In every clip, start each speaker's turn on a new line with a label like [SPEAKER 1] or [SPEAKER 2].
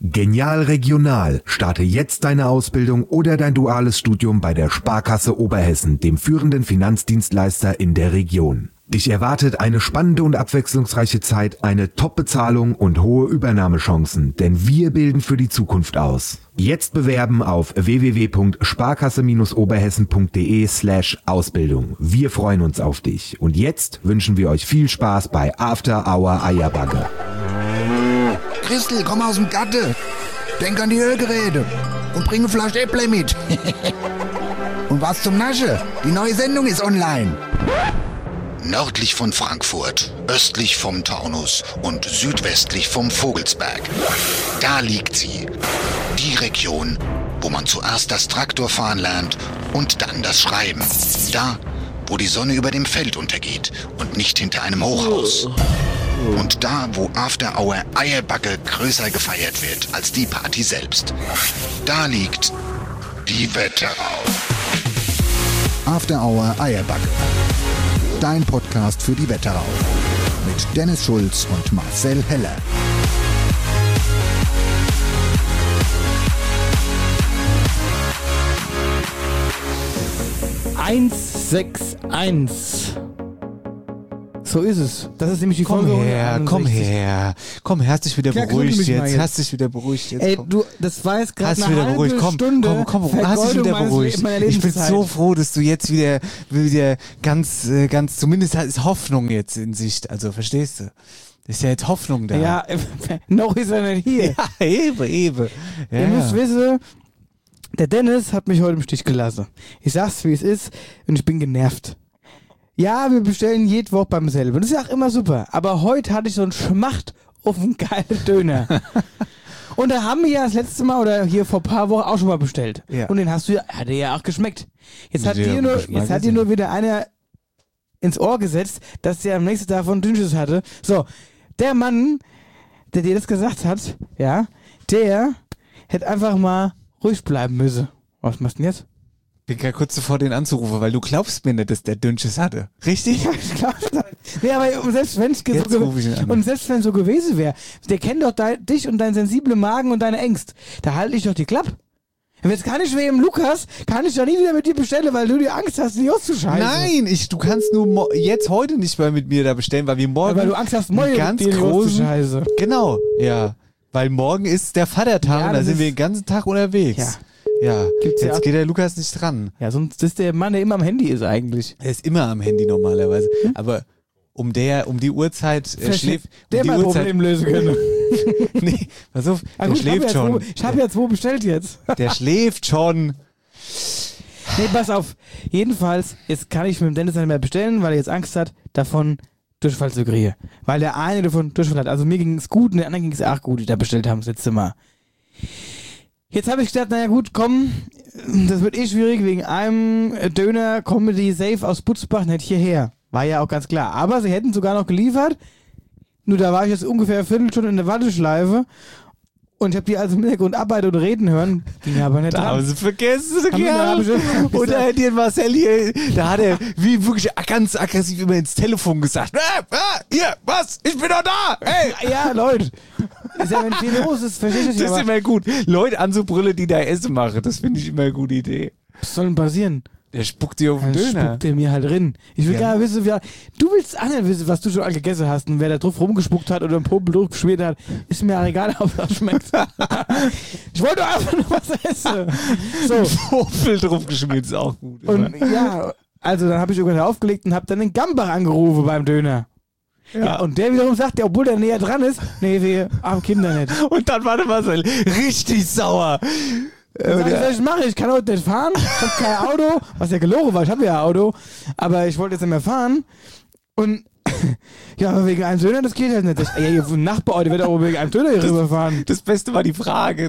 [SPEAKER 1] Genial Regional. Starte jetzt deine Ausbildung oder dein duales Studium bei der Sparkasse Oberhessen, dem führenden Finanzdienstleister in der Region. Dich erwartet eine spannende und abwechslungsreiche Zeit, eine Top-Bezahlung und hohe Übernahmechancen, denn wir bilden für die Zukunft aus. Jetzt bewerben auf www.sparkasse-oberhessen.de/Ausbildung. Wir freuen uns auf dich. Und jetzt wünschen wir euch viel Spaß bei After Hour Eierbagge.
[SPEAKER 2] Christel, komm aus dem Gatte. Denk an die Hörgeräte und bring eine Flasche Äpple mit. Und was zum Nasche? Die neue Sendung ist online. Nördlich von Frankfurt, östlich vom Taunus und südwestlich vom Vogelsberg. Da liegt sie. Die Region, wo man zuerst das Traktorfahren lernt und dann das Schreiben. Da, wo die Sonne über dem Feld untergeht und nicht hinter einem Hochhaus. Und da, wo After Hour Eierbagge größer gefeiert wird als die Party selbst. Da liegt die Wetterau. After Hour Eierbagge. Dein Podcast für die Wetterau. Mit Dennis Schulz und Marcel Heller.
[SPEAKER 3] (161). So ist es. Das ist nämlich die
[SPEAKER 4] Komm
[SPEAKER 3] Folge.
[SPEAKER 4] Komm her, hast dich wieder beruhigt jetzt. Hast dich wieder beruhigt jetzt.
[SPEAKER 3] Ey, du, das war jetzt gerade eine halbe Stunde.
[SPEAKER 4] Komm, hast dich wieder beruhigt. Ich bin so froh, dass du jetzt wieder ganz, zumindest ist Hoffnung jetzt in Sicht. Also, verstehst du? Ist ja jetzt Hoffnung da.
[SPEAKER 3] Ja, noch ist er nicht hier.
[SPEAKER 4] Ja, eben. Ja.
[SPEAKER 3] Ihr müsst wissen, der Dennis hat mich heute im Stich gelassen. Ich sag's, wie es ist, und ich bin genervt. Ja, wir bestellen jede Woche beim selben. Das ist ja auch immer super. Aber heute hatte ich so einen Schmacht auf einen geilen Döner. Und da haben wir ja das letzte Mal oder hier vor ein paar Wochen auch schon mal bestellt.
[SPEAKER 4] Ja.
[SPEAKER 3] Und den hat dir ja auch geschmeckt. Jetzt hat dir nur wieder einer ins Ohr gesetzt, dass der am nächsten Tag von Dünnschiss hatte. So, der Mann, der dir das gesagt hat, ja, der hätte einfach mal ruhig bleiben müssen. Was machst du denn jetzt?
[SPEAKER 4] Ich bin gerade kurz davor, den anzurufen, weil du glaubst mir nicht, dass der Dünnschiss hatte. Richtig?
[SPEAKER 3] Ja, ich glaube das. Nee, aber selbst wenn es so gewesen wäre, der kennt doch dich und deinen sensiblen Magen und deine Ängste. Da halte ich doch die Klappe. Wenn jetzt kann ich wegen Lukas, kann ich doch nie wieder mit dir bestellen, weil du die Angst hast, die auszuscheißen.
[SPEAKER 4] Nein, du kannst nur jetzt heute nicht mehr mit mir da bestellen, weil wir morgen
[SPEAKER 3] weil du Angst hast, morgen
[SPEAKER 4] ganz großen. Genau, ja. Weil morgen ist der Vatertag und da sind wir den ganzen Tag unterwegs. Ja, jetzt geht der Lukas nicht dran.
[SPEAKER 3] Ja, sonst ist der Mann, der immer am Handy ist eigentlich.
[SPEAKER 4] Er ist immer am Handy normalerweise. Aber um die Uhrzeit schläft...
[SPEAKER 3] Der mein Problem lösen können.
[SPEAKER 4] Nee, pass auf, der schläft schon.
[SPEAKER 3] Ich habe ja 2 bestellt jetzt.
[SPEAKER 4] Der schläft schon.
[SPEAKER 3] Nee, pass auf. Jedenfalls, jetzt kann ich mit dem Dennis nicht mehr bestellen, weil er jetzt Angst hat, davon Durchfall zu kriegen. Weil der eine davon Durchfall hat. Also mir ging es gut und der andere ging es auch gut, die da bestellt haben das letzte Mal. Jetzt habe ich gedacht, naja gut, komm, das wird schwierig, wegen einem Döner Comedy Safe aus Butzbach nicht hierher. War ja auch ganz klar. Aber sie hätten sogar noch geliefert. Nur da war ich jetzt ungefähr eine Viertelstunde in der Warteschleife. Und ich habe die also im Hintergrund arbeiten und reden hören. Ging aber nicht dran.
[SPEAKER 4] Da haben sie vergessen. Und da hat den Marcel hier, da hat er wie wirklich ganz aggressiv immer ins Telefon gesagt. Hier, was? Ich bin doch da! Hey!
[SPEAKER 3] Ja, Leute. Ist ja, wenn viel los ist, verstehe ich
[SPEAKER 4] das. Das ist immer gut. Leute anzubrüllen, die da Essen machen. Das finde ich immer eine gute Idee.
[SPEAKER 3] Was soll denn passieren?
[SPEAKER 4] Der spuckt dir auf den Döner.
[SPEAKER 3] Spuckt der mir halt drin. Ich will gerne wissen, du willst auch nicht wissen, was du schon all gegessen hast und wer da drauf rumgespuckt hat oder einen Popel durchgeschmiert hat. Ist mir auch egal, ob das schmeckt. Ich wollte einfach nur was essen. So.
[SPEAKER 4] Popel drauf geschmiert ist auch gut.
[SPEAKER 3] Und ja, also dann habe ich irgendwann aufgelegt und habe dann den Gambach angerufen beim Döner. Ja, und der wiederum sagt, ja, obwohl der näher dran ist, nee, wir haben Kinder nicht.
[SPEAKER 4] Und dann war der Marcel richtig sauer.
[SPEAKER 3] Was mache ich? kann heute nicht fahren, ich habe kein Auto, was ja gelogen war, ich habe ja ein Auto, aber ich wollte jetzt nicht mehr fahren und ja, aber wegen einem Döner, das geht halt nicht. Ja, ihr Nachbar heute wird auch wegen einem Döner hier rüberfahren.
[SPEAKER 4] Das Beste war die Frage,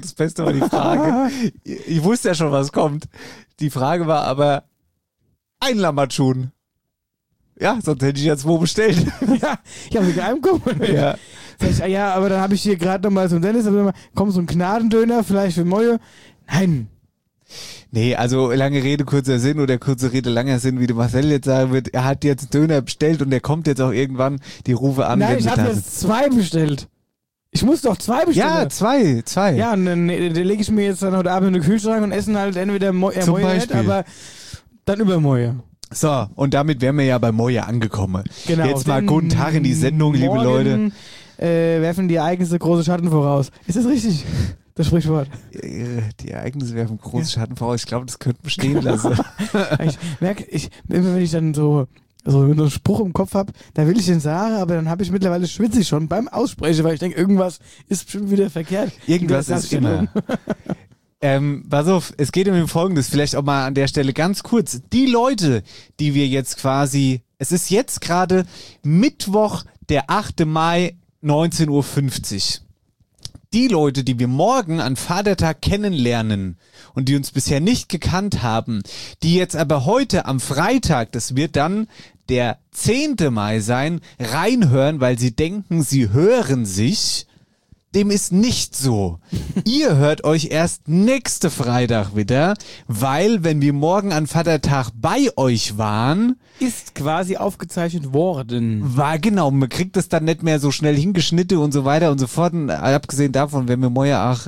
[SPEAKER 4] Ich wusste ja schon, was kommt. Die Frage war aber ein Lammertschun. Ja, sonst hätte ich jetzt wo bestellt.
[SPEAKER 3] Ja, wegen einem gucken.
[SPEAKER 4] Ja.
[SPEAKER 3] Sag ich, ja, aber dann habe ich hier gerade nochmal so einen Dennis, komm, so ein Gnadendöner, vielleicht für Moje. Nein.
[SPEAKER 4] Nee, also lange Rede, kurzer Sinn oder kurze Rede, langer Sinn, wie der Marcel jetzt sagen wird. Er hat jetzt einen Döner bestellt und der kommt jetzt auch irgendwann, die Rufe an.
[SPEAKER 3] Nein, ich habe jetzt 2 bestellt. Ich muss doch 2 bestellen.
[SPEAKER 4] Ja, zwei.
[SPEAKER 3] Ja, und dann lege ich mir jetzt dann heute Abend in den Kühlschrank und essen halt entweder Moje, aber dann über Moje.
[SPEAKER 4] So, und damit wären wir ja bei Moje angekommen.
[SPEAKER 3] Genau.
[SPEAKER 4] Jetzt mal guten Tag in die Sendung, liebe Leute.
[SPEAKER 3] Werfen die Ereignisse große Schatten voraus. Ist das richtig? Das Sprichwort.
[SPEAKER 4] Die Ereignisse werfen große Schatten voraus. Ich glaube, das könnte man stehen lassen.
[SPEAKER 3] Ich merke, immer wenn ich dann so einen Spruch im Kopf habe, da will ich den sagen, aber dann habe ich mittlerweile schwitze ich schon beim Aussprechen, weil ich denke, irgendwas ist bestimmt wieder verkehrt.
[SPEAKER 4] Irgendwas ist immer. Pass auf, es geht um Folgendes, vielleicht auch mal an der Stelle ganz kurz. Die Leute, die wir jetzt quasi, es ist jetzt gerade Mittwoch, der 8. Mai, 19:50 Uhr. Die Leute, die wir morgen an Vatertag kennenlernen und die uns bisher nicht gekannt haben, die jetzt aber heute am Freitag, das wird dann der 10. Mai sein, reinhören, weil sie denken, sie hören sich, dem ist nicht so. Ihr hört euch erst nächste Freitag wieder, weil wenn wir morgen an Vatertag bei euch waren,
[SPEAKER 3] ist quasi aufgezeichnet worden.
[SPEAKER 4] War genau, man kriegt das dann nicht mehr so schnell hingeschnitten und so weiter und so fort. Und abgesehen davon, wenn wir morgen auch,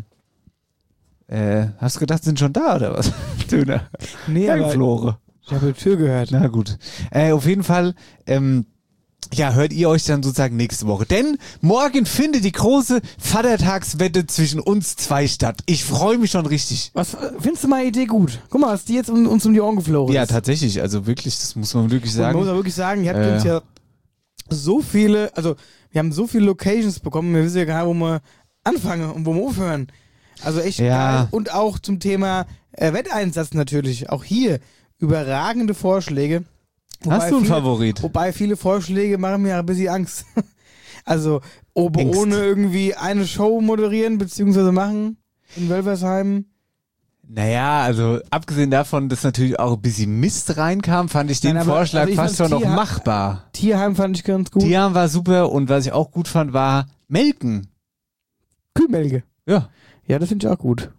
[SPEAKER 4] hast du gedacht, sind schon da oder was? Töne.
[SPEAKER 3] Nee, aber
[SPEAKER 4] Flore.
[SPEAKER 3] Ich habe die Tür gehört.
[SPEAKER 4] Na gut. Auf jeden Fall, ja, hört ihr euch dann sozusagen nächste Woche. Denn morgen findet die große Vatertagswette zwischen uns zwei statt. Ich freue mich schon richtig.
[SPEAKER 3] Was findest du meine Idee gut? Guck mal, was die jetzt uns um die Ohren geflogen ist.
[SPEAKER 4] Ja, tatsächlich. Also wirklich, das muss man wirklich sagen.
[SPEAKER 3] Man muss auch wirklich sagen, ihr habt uns ja so viele, also wir haben so viele Locations bekommen, wir wissen ja gar nicht, wo wir anfangen und wo wir aufhören. Also echt geil. Und auch zum Thema Wetteinsatz natürlich. Auch hier überragende Vorschläge.
[SPEAKER 4] Hast du einen Favorit?
[SPEAKER 3] Wobei viele Vorschläge machen mir ein bisschen Angst. Also ohne irgendwie eine Show moderieren bzw. machen in Wölfersheim.
[SPEAKER 4] Naja, also abgesehen davon, dass natürlich auch ein bisschen Mist reinkam, fand ich den Vorschlag fast schon noch machbar.
[SPEAKER 3] Tierheim fand ich ganz gut.
[SPEAKER 4] Tierheim war super und was ich auch gut fand, war Melken.
[SPEAKER 3] Kühlmelke.
[SPEAKER 4] Ja.
[SPEAKER 3] Ja, das finde ich auch gut.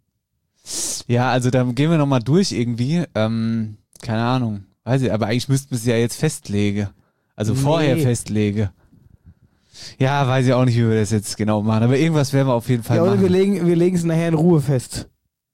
[SPEAKER 4] Ja, also da gehen wir nochmal durch irgendwie. Keine Ahnung. Weiß ich, aber eigentlich müssten wir es ja jetzt festlegen. Also vorher festlegen. Ja, weiß ich auch nicht, wie wir das jetzt genau machen. Aber irgendwas werden wir auf jeden Fall machen.
[SPEAKER 3] Ja, oder wir legen es nachher in Ruhe fest.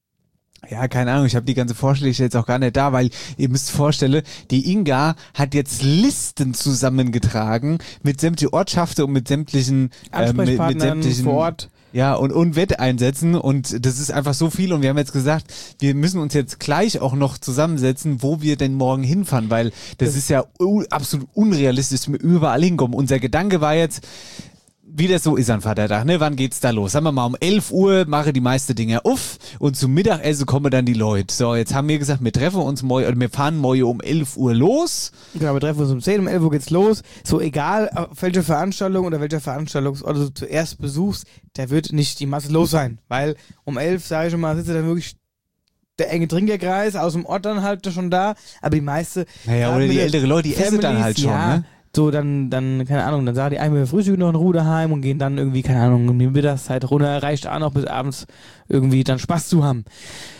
[SPEAKER 4] Ja, keine Ahnung, ich habe die ganze Vorschläge jetzt auch gar nicht da, weil ihr müsst vorstellen, die Inga hat jetzt Listen zusammengetragen mit sämtlichen Ortschaften und mit sämtlichen
[SPEAKER 3] Ansprechpartnern
[SPEAKER 4] mit sämtlichen
[SPEAKER 3] vor Ort.
[SPEAKER 4] Ja, und Wetteinsätzen und das ist einfach so viel und wir haben jetzt gesagt, wir müssen uns jetzt gleich auch noch zusammensetzen, wo wir denn morgen hinfahren, weil das ist ja absolut unrealistisch, dass wir überall hinkommen. Unser Gedanke war jetzt, wie das so ist an Vatertag, ne? Wann geht's da los? Sagen wir mal, um 11 Uhr mache die meisten Dinge auf und zum Mittagessen kommen dann die Leute. So, jetzt haben wir gesagt, wir treffen uns morgen, oder wir fahren morgen um 11 Uhr los.
[SPEAKER 3] Genau, wir treffen uns um 10, um 11 Uhr geht's los. So, egal, auf welche Veranstaltung oder welcher Veranstaltungsort du zuerst besuchst, da wird nicht die Masse los sein. Weil um 11, sage ich schon mal, sitzt dann wirklich der enge Trinkerkreis aus dem Ort dann halt schon da, aber die meiste...
[SPEAKER 4] Naja, oder die ältere Leute, die essen dann halt schon, ne?
[SPEAKER 3] So, dann, keine Ahnung, dann sagen die einmal, wir frühstücken noch in Ruhe daheim und gehen dann irgendwie, keine Ahnung, um die Mittagszeit runter, reicht auch noch bis abends irgendwie dann Spaß zu haben.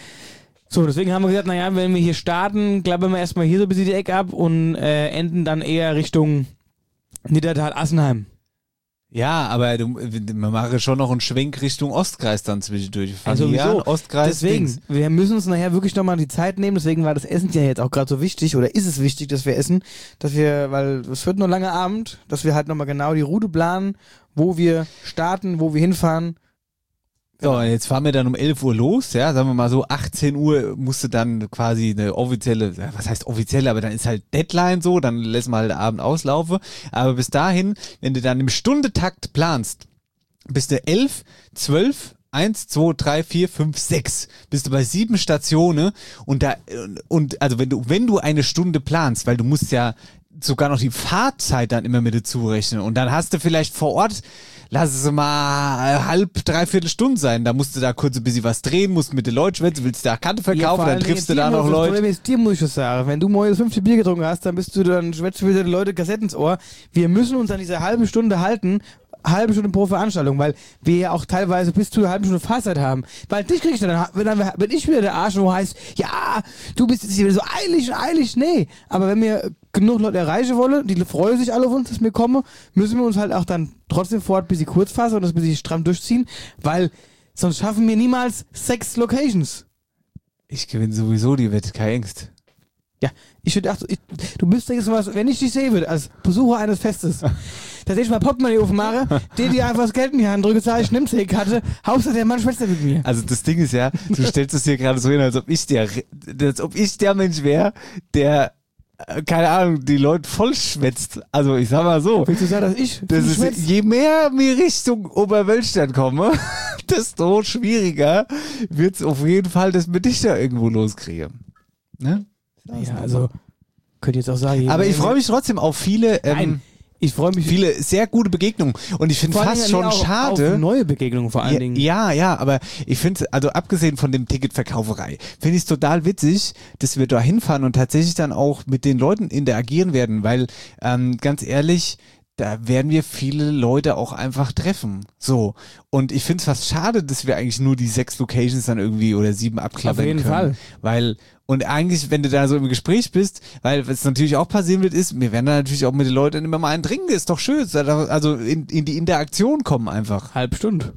[SPEAKER 3] So, deswegen haben wir gesagt, naja, wenn wir hier starten, klappern wir erstmal hier so ein bisschen die Ecke ab und enden dann eher Richtung Niddertal-Assenheim.
[SPEAKER 4] Ja, aber wir machen schon noch einen Schwenk Richtung Ostkreis dann zwischendurch.
[SPEAKER 3] Also sowieso.
[SPEAKER 4] Ostkreis.
[SPEAKER 3] Deswegen, wir müssen uns nachher wirklich nochmal die Zeit nehmen, deswegen war das Essen ja jetzt auch gerade so wichtig, oder ist es wichtig, dass wir essen, weil es wird nur langer Abend, dass wir halt nochmal genau die Route planen, wo wir starten, wo wir hinfahren.
[SPEAKER 4] So, jetzt fahren wir dann um 11 Uhr los, ja, sagen wir mal so, 18 Uhr musste dann quasi eine offizielle, was heißt offizielle, aber dann ist halt Deadline so, dann lässt man halt den Abend auslaufen, aber bis dahin, wenn du dann im Stundetakt planst, bist du 11, 12, 1, 2, 3, 4, 5, 6, bist du bei 7 Stationen und also wenn du eine Stunde planst, weil du musst ja sogar noch die Fahrzeit dann immer mit dazu rechnen und dann hast du vielleicht vor Ort, lass es mal dreiviertel Stunde sein. Da musst du da kurz ein bisschen was drehen, musst mit den Leuten schwätzen, willst du da Karte verkaufen, dann triffst du da noch Leute.
[SPEAKER 3] Das Problem ist, dir muss ich das sagen. Wenn du morgen das 5. Bier getrunken hast, dann schwätzt du wieder die Leute Kassetten ins Ohr. Wir müssen uns an diese halbe Stunde halten, halbe Stunde pro Veranstaltung, weil wir ja auch teilweise bis zu einer halben Stunde Fahrzeit haben. Weil dich krieg ich dann wenn ich wieder der Arsch, wo heißt, ja, du bist jetzt hier wieder so eilig, nee. Aber wenn wir genug Leute erreichen wollen, die freuen sich alle auf uns, dass wir kommen, müssen wir uns halt auch dann trotzdem vor Ort ein bisschen kurz fassen und das ein bisschen stramm durchziehen, weil sonst schaffen wir niemals 6 Locations.
[SPEAKER 4] Ich gewinne sowieso die Wette, keine Angst.
[SPEAKER 3] Ja, ich würde auch, du müsstest was, wenn ich dich sehen würde, als Besucher eines Festes, dass ich mal Portemonnaie aufmache, dir einfach das Geld in die Hand drücke, sage ich, nimm's die Karte, Hauptsache der Mann schwätzt mit mir.
[SPEAKER 4] Also das Ding ist ja, du stellst es hier gerade so hin, als ob ich der Mensch wäre, der, keine Ahnung, die Leute voll schwätzt. Also ich sag mal so.
[SPEAKER 3] Willst du sagen, dass ich
[SPEAKER 4] Das ist, je mehr wir Richtung Oberwölstadt komme, desto schwieriger wird's auf jeden Fall, dass wir dich da irgendwo loskriegen. Ne?
[SPEAKER 3] Ja, also, könnt ihr jetzt auch sagen.
[SPEAKER 4] Aber ich freue mich trotzdem auf viele,
[SPEAKER 3] Nein, ich freue mich
[SPEAKER 4] viele sehr gute Begegnungen. Und ich finde fast schon schade.
[SPEAKER 3] Auf neue Begegnungen vor allen Dingen.
[SPEAKER 4] Ja, aber ich finde, also abgesehen von dem Ticketverkauferei, finde ich es total witzig, dass wir da hinfahren und tatsächlich dann auch mit den Leuten interagieren werden, weil, ganz ehrlich, da werden wir viele Leute auch einfach treffen. So. Und ich finde es fast schade, dass wir eigentlich nur die 6 Locations dann irgendwie oder 7 abklappern können.
[SPEAKER 3] Auf jeden Fall.
[SPEAKER 4] Weil, und eigentlich, wenn du da so im Gespräch bist, weil was natürlich auch passieren wird, ist, wir werden da natürlich auch mit den Leuten immer mal einen trinken, ist doch schön. Also in die Interaktion kommen einfach.
[SPEAKER 3] Halbe Stunde.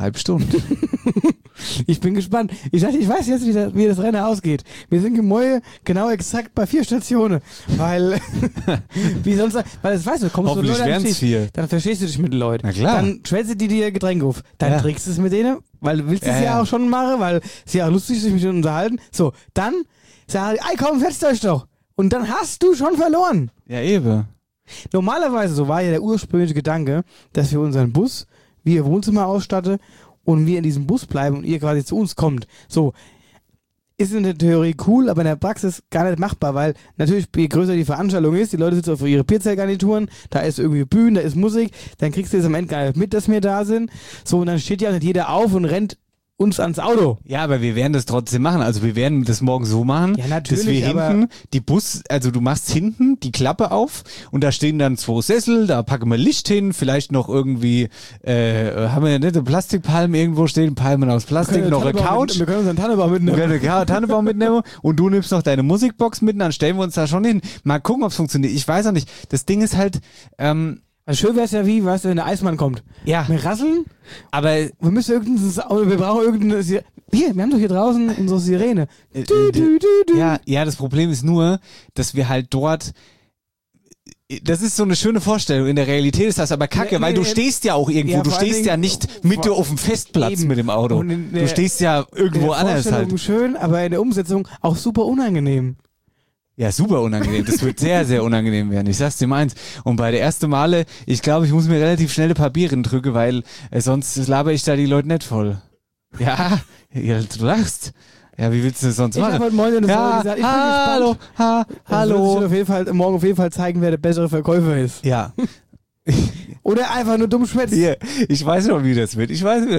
[SPEAKER 3] Ich bin gespannt. Ich weiß jetzt, wie das Rennen ausgeht. Wir sind gemäue genau exakt bei 4 Stationen. Weil, wie sonst, weil das weißt du, kommst du
[SPEAKER 4] Hoffentlich wären es 4.
[SPEAKER 3] Dann verstehst du dich mit den Leuten.
[SPEAKER 4] Na klar.
[SPEAKER 3] Dann schwätzt die dir Getränke auf. Dann trinkst du es mit denen, weil du willst es ja auch schon machen, weil es ja auch lustig ist, sich mit denen unterhalten. So, dann sag ich, ey komm, fetzt euch doch. Und dann hast du schon verloren.
[SPEAKER 4] Ja, eben.
[SPEAKER 3] Normalerweise, so war ja der ursprüngliche Gedanke, dass wir unseren Bus wie ihr Wohnzimmer ausstatte und wir in diesem Bus bleiben und ihr quasi zu uns kommt. So, ist in der Theorie cool, aber in der Praxis gar nicht machbar, weil natürlich, je größer die Veranstaltung ist, die Leute sitzen auf ihre Bierzeltgarnituren, da ist irgendwie Bühnen, da ist Musik, dann kriegst du jetzt am Ende gar nicht mit, dass wir da sind. So, und dann steht ja nicht jeder auf und rennt uns ans Auto.
[SPEAKER 4] Ja, aber wir werden das trotzdem machen. Also wir werden das morgen so machen,
[SPEAKER 3] Ja, natürlich,
[SPEAKER 4] dass wir
[SPEAKER 3] aber-
[SPEAKER 4] hinten also du machst hinten die Klappe auf und da stehen dann 2 Sessel, da packen wir Licht hin, vielleicht noch irgendwie, haben wir ja nicht eine Plastikpalme irgendwo stehen, Palmen aus Plastik, noch eine Couch.
[SPEAKER 3] Wir können unseren Tannenbaum mitnehmen.
[SPEAKER 4] Wir können einen Tannenbaum mitnehmen und du nimmst noch deine Musikbox mit, dann stellen wir uns da schon hin. Mal gucken, ob es funktioniert. Ich weiß auch nicht. Das Ding ist halt,
[SPEAKER 3] Also schön wäre es ja wie, weißt du, wenn der Eismann kommt.
[SPEAKER 4] ja,
[SPEAKER 3] Wir rasseln,
[SPEAKER 4] aber
[SPEAKER 3] wir brauchen irgendeine Sirene. Wir haben doch hier draußen unsere Sirene.
[SPEAKER 4] Ja, das Problem ist nur, dass wir halt dort, das ist so eine schöne Vorstellung, in der Realität ist das aber kacke, weil du stehst ja auch irgendwo,
[SPEAKER 3] ja,
[SPEAKER 4] du
[SPEAKER 3] vor allen
[SPEAKER 4] stehst ja
[SPEAKER 3] Dingen-
[SPEAKER 4] nicht mit auf dem Festplatz
[SPEAKER 3] Eben.
[SPEAKER 4] mit dem Auto.
[SPEAKER 3] Und in
[SPEAKER 4] Du
[SPEAKER 3] der-
[SPEAKER 4] stehst ja irgendwo
[SPEAKER 3] in der
[SPEAKER 4] anders
[SPEAKER 3] Vorstellung
[SPEAKER 4] halt.
[SPEAKER 3] schön, aber in der Umsetzung auch super unangenehm.
[SPEAKER 4] Ja, super unangenehm. Das wird sehr, sehr unangenehm werden. Ich sag's dir mal eins. Und bei der ersten Male, ich glaube, ich muss mir relativ schnell ein paar Bier drücken, weil sonst laber ich da die Leute nicht voll. Ja, du lachst. Ja, wie willst du das sonst
[SPEAKER 3] Ich habe
[SPEAKER 4] machen?
[SPEAKER 3] heute Morgen
[SPEAKER 4] Ja,
[SPEAKER 3] gesagt, ich bin
[SPEAKER 4] hallo,
[SPEAKER 3] gespannt.
[SPEAKER 4] hallo.
[SPEAKER 3] Das wird sich morgen auf jeden Fall zeigen, wer der bessere Verkäufer ist.
[SPEAKER 4] Ja,
[SPEAKER 3] Oder einfach nur dumm schwätzt.
[SPEAKER 4] hier, ich weiß noch, wie das wird.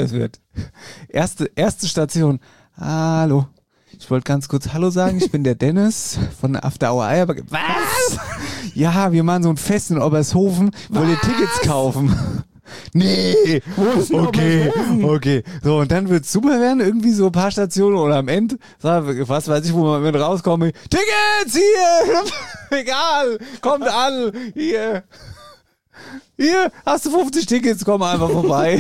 [SPEAKER 4] Erste Station. Hallo. Ich wollte ganz kurz Hallo sagen. Ich bin der Dennis von After Hour Eierberg. Was? Ja, wir machen so ein Fest in Obershofen. Wollt ihr Tickets kaufen? Nee.
[SPEAKER 3] Wo ist denn
[SPEAKER 4] Okay. So, und dann wird's super werden, irgendwie so ein paar Stationen oder am Ende, was weiß ich, wo man mit rauskommt. Tickets hier! Egal, kommt an, hier, hast du 50 Tickets, komm einfach vorbei.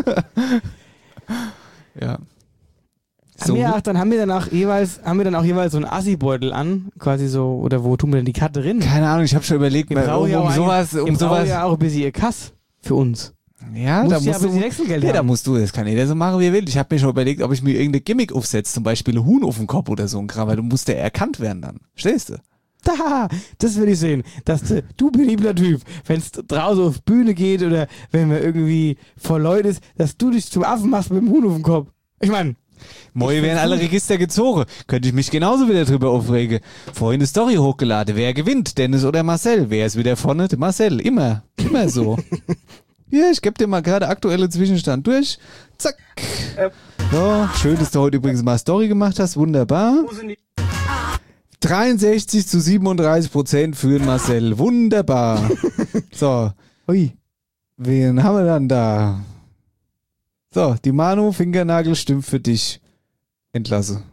[SPEAKER 4] Ja. So.
[SPEAKER 3] Haben wir dann auch jeweils so einen Assi-Beutel an, quasi so, oder wo tun wir denn die Karte drin?
[SPEAKER 4] Keine Ahnung, ich habe schon überlegt,
[SPEAKER 3] Wir brauchen ja
[SPEAKER 4] um
[SPEAKER 3] auch
[SPEAKER 4] sowas.
[SPEAKER 3] wir brauchen ja auch ein bisschen ihr Kass für uns.
[SPEAKER 4] Ja,
[SPEAKER 3] Musst
[SPEAKER 4] da
[SPEAKER 3] ja
[SPEAKER 4] musst
[SPEAKER 3] aber
[SPEAKER 4] du
[SPEAKER 3] die Wechselgelder
[SPEAKER 4] Ja, da
[SPEAKER 3] haben.
[SPEAKER 4] musst du, das kann jeder so machen, wie er will. Ich habe mir schon überlegt, ob ich mir irgendeine Gimmick aufsetze, zum Beispiel ein Huhn auf den Kopf oder so ein Kram, weil du musst ja erkannt werden dann. Verstehst du?
[SPEAKER 3] Da, das will ich sehen. Dass du beliebter Typ, wenn es draußen auf Bühne geht oder wenn man irgendwie vor Leuten ist, dass du dich zum Affen machst mit dem Huhn auf dem Kopf. Ich meine,
[SPEAKER 4] Moi werden alle Register gezogen. Könnte ich mich genauso wieder drüber aufregen. Vorhin eine Story hochgeladen. Wer gewinnt? Dennis oder Marcel? Wer ist wieder vorne? Der Marcel. Immer so. Ja, ich gebe dir mal gerade aktuelle Zwischenstand durch. Zack. So, schön, dass du heute übrigens mal Story gemacht hast. Wunderbar. 63% zu 37% für den Marcel. Wunderbar. So.
[SPEAKER 3] ui.
[SPEAKER 4] Wen haben wir dann da? So, die Manu, Fingernagel stimmt für dich. Entlasse.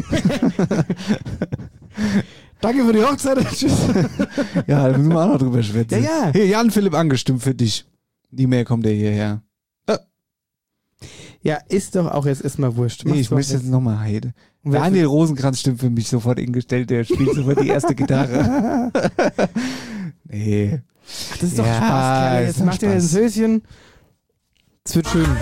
[SPEAKER 3] Danke für die Hochzeit. Tschüss.
[SPEAKER 4] Ja, da müssen wir auch noch drüber schwätzen.
[SPEAKER 3] Ja, ja.
[SPEAKER 4] Hier, Jan Philipp angestimmt für dich. Die Mail kommt ja hierher.
[SPEAKER 3] Ja, ist doch auch jetzt erstmal wurscht.
[SPEAKER 4] Nee, ich möchte jetzt nochmal Heide. Daniel Rosenkranz stimmt für mich sofort hingestellt, der spielt sofort die erste Gitarre. Nee.
[SPEAKER 3] Ach, das ist doch
[SPEAKER 4] Ja,
[SPEAKER 3] Spaß, Kerle. Jetzt
[SPEAKER 4] ist
[SPEAKER 3] macht ihr ein
[SPEAKER 4] Spaß.
[SPEAKER 3] Söschen. Es wird schön.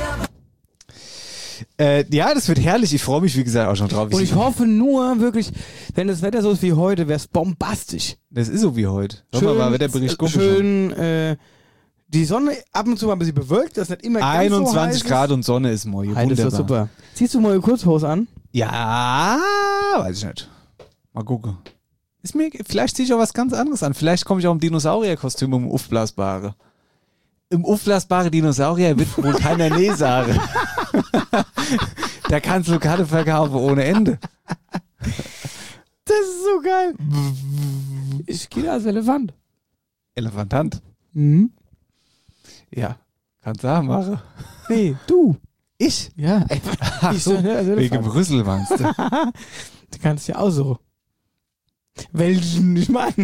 [SPEAKER 4] Ja, das wird herrlich. Ich freue mich, wie gesagt, auch schon drauf.
[SPEAKER 3] Und ich hoffe nur wirklich, wenn das Wetter so ist wie heute, wäre es bombastisch.
[SPEAKER 4] Das ist so wie heute. Sollen wir mal Wetterbericht gucken?
[SPEAKER 3] Schön, die Sonne ab und zu mal ein bisschen bewölkt, das ist nicht immer ganz
[SPEAKER 4] 21
[SPEAKER 3] so heiß
[SPEAKER 4] Grad und Sonne ist morgen.
[SPEAKER 3] Heute ist das super. Ziehst du mal Kurzhose an?
[SPEAKER 4] Ja, weiß ich nicht. Mal gucken. Vielleicht ziehe ich auch was ganz anderes an. Vielleicht komme ich auch im Dinosaurierkostüm im Aufblasbare. Im aufblasbare Dinosaurier wird wohl keiner Nee sagen. Da kannst du Karte verkaufen ohne Ende.
[SPEAKER 3] Das ist so geil. Ich gehe als Elefant.
[SPEAKER 4] Elefantant.
[SPEAKER 3] Mhm.
[SPEAKER 4] Ja, kannst du auch machen.
[SPEAKER 3] Nee, du.
[SPEAKER 4] Ich?
[SPEAKER 3] Ja.
[SPEAKER 4] Ach
[SPEAKER 3] Ich
[SPEAKER 4] so,
[SPEAKER 3] soll als Elefant.
[SPEAKER 4] wegen Brüssel meinst du?
[SPEAKER 3] Du kannst ja auch so. Welchen, ich meine.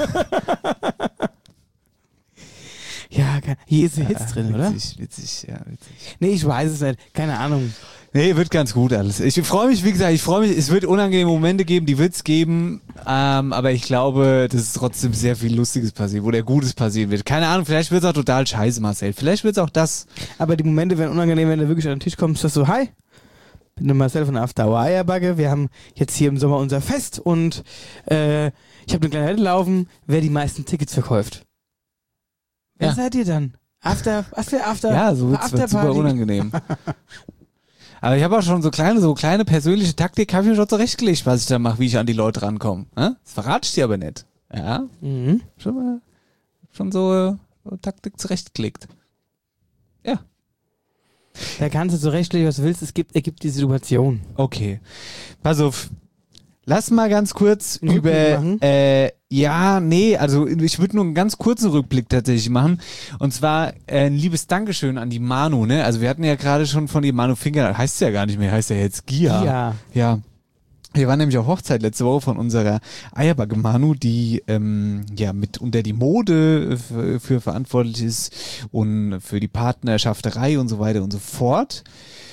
[SPEAKER 3] Ja, hier ist ein Hitz drin, oder?
[SPEAKER 4] Witzig, ja, witzig.
[SPEAKER 3] Nee, ich weiß es nicht. Keine Ahnung.
[SPEAKER 4] Nee, wird ganz gut alles. Ich freue mich, wie gesagt, es wird unangenehme Momente geben, die wird es geben, aber ich glaube, dass es trotzdem sehr viel Lustiges passiert, oder Gutes passieren wird. Keine Ahnung, vielleicht wird es auch total scheiße, Marcel. Vielleicht wird es auch das.
[SPEAKER 3] Aber die Momente werden unangenehm, wenn du wirklich an den Tisch kommst, sagst du, hi, bin der Marcel von After Hour Eierbacke. Wir haben jetzt hier im Sommer unser Fest und ich habe eine kleine Wette laufen, wer die meisten Tickets verkauft. Wer
[SPEAKER 4] Ja.
[SPEAKER 3] seid ihr dann? Was für After?
[SPEAKER 4] Ja, so wird super
[SPEAKER 3] Afterparty?
[SPEAKER 4] unangenehm. Aber ich habe auch schon so kleine persönliche Taktik, habe ich mir schon zurechtgelegt, was ich da mache, wie ich an die Leute rankomme. Das verrate ich dir aber nicht. Ja,
[SPEAKER 3] Mhm.
[SPEAKER 4] schon so Taktik zurechtgelegt. Ja.
[SPEAKER 3] Da kannst du zurechtlegen, was du willst. Ergibt die Situation.
[SPEAKER 4] Okay. Pass auf. Lass mal ganz kurz
[SPEAKER 3] Einen Rückblick
[SPEAKER 4] über,
[SPEAKER 3] machen?
[SPEAKER 4] also ich würde nur einen ganz kurzen Rückblick tatsächlich machen. Und zwar ein liebes Dankeschön an die Manu, ne? Also wir hatten ja gerade schon von ihr Manu Finger, heißt ja gar nicht mehr, heißt ja jetzt Gia.
[SPEAKER 3] Ja.
[SPEAKER 4] Ja. Wir waren nämlich auf Hochzeit letzte Woche von unserer Eierbacke Manu, die mit unter die Mode für verantwortlich ist und für die Partnerschafterei und so weiter und so fort.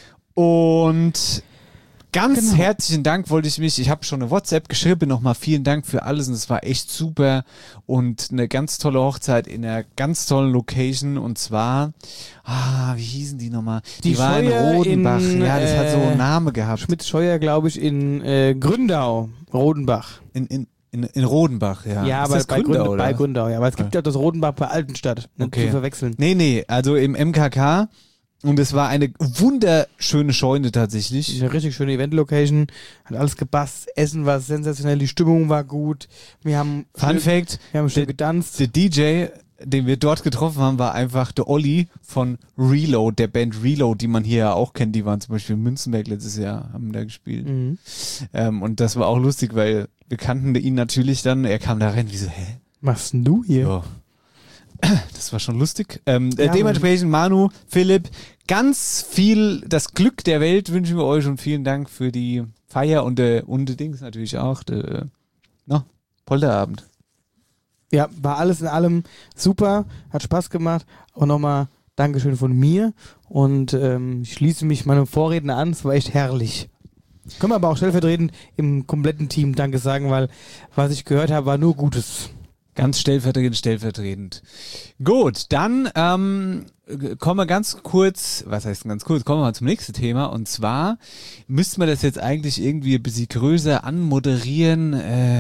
[SPEAKER 4] Und ganz herzlichen Dank ich habe schon eine WhatsApp geschrieben, nochmal vielen Dank für alles und es war echt super und eine ganz tolle Hochzeit in einer ganz tollen Location und zwar, wie hießen die nochmal? Die war in
[SPEAKER 3] Scheuer
[SPEAKER 4] Rodenbach,
[SPEAKER 3] in,
[SPEAKER 4] ja, das hat so einen Namen gehabt.
[SPEAKER 3] Schmidt-Scheuer, glaube ich, in Gründau, Rodenbach.
[SPEAKER 4] In Rodenbach, ja.
[SPEAKER 3] Ja,
[SPEAKER 4] Ist
[SPEAKER 3] aber
[SPEAKER 4] das
[SPEAKER 3] bei
[SPEAKER 4] Gründau, oder?
[SPEAKER 3] Bei Gründau, ja. Aber es gibt ja das Rodenbach bei Altenstadt, nicht
[SPEAKER 4] Okay.
[SPEAKER 3] zu verwechseln.
[SPEAKER 4] Nee, also im MKK und es war eine wunderschöne Scheune tatsächlich.
[SPEAKER 3] Eine richtig schöne Event-Location, hat alles gepasst, Essen war sensationell, die Stimmung war gut. Wir haben
[SPEAKER 4] Fun Fact,
[SPEAKER 3] schön getanzt.
[SPEAKER 4] der DJ, den wir dort getroffen haben, war einfach der Olli von Reload, der Band Reload, die man hier ja auch kennt. Die waren zum Beispiel in Münzenberg letztes Jahr, haben da gespielt.
[SPEAKER 3] Mhm.
[SPEAKER 4] Und das war auch lustig, weil wir kannten ihn natürlich dann. Er kam da rein, wie so, hä?
[SPEAKER 3] Was machst denn du hier?
[SPEAKER 4] Ja. Das war schon lustig. Dementsprechend Manu, Philipp, ganz viel das Glück der Welt wünschen wir euch und vielen Dank für die Feier und Dings natürlich auch. Polterabend.
[SPEAKER 3] Ja, war alles in allem super, hat Spaß gemacht. Und nochmal Dankeschön von mir. Und ich schließe mich meinem Vorredner an, es war echt herrlich. Können wir aber auch stellvertretend im kompletten Team Danke sagen, weil was ich gehört habe, war nur Gutes.
[SPEAKER 4] Ganz stellvertretend. Gut, dann kommen wir ganz kurz, kommen wir mal zum nächsten Thema und zwar müssten wir das jetzt eigentlich irgendwie ein bisschen größer anmoderieren,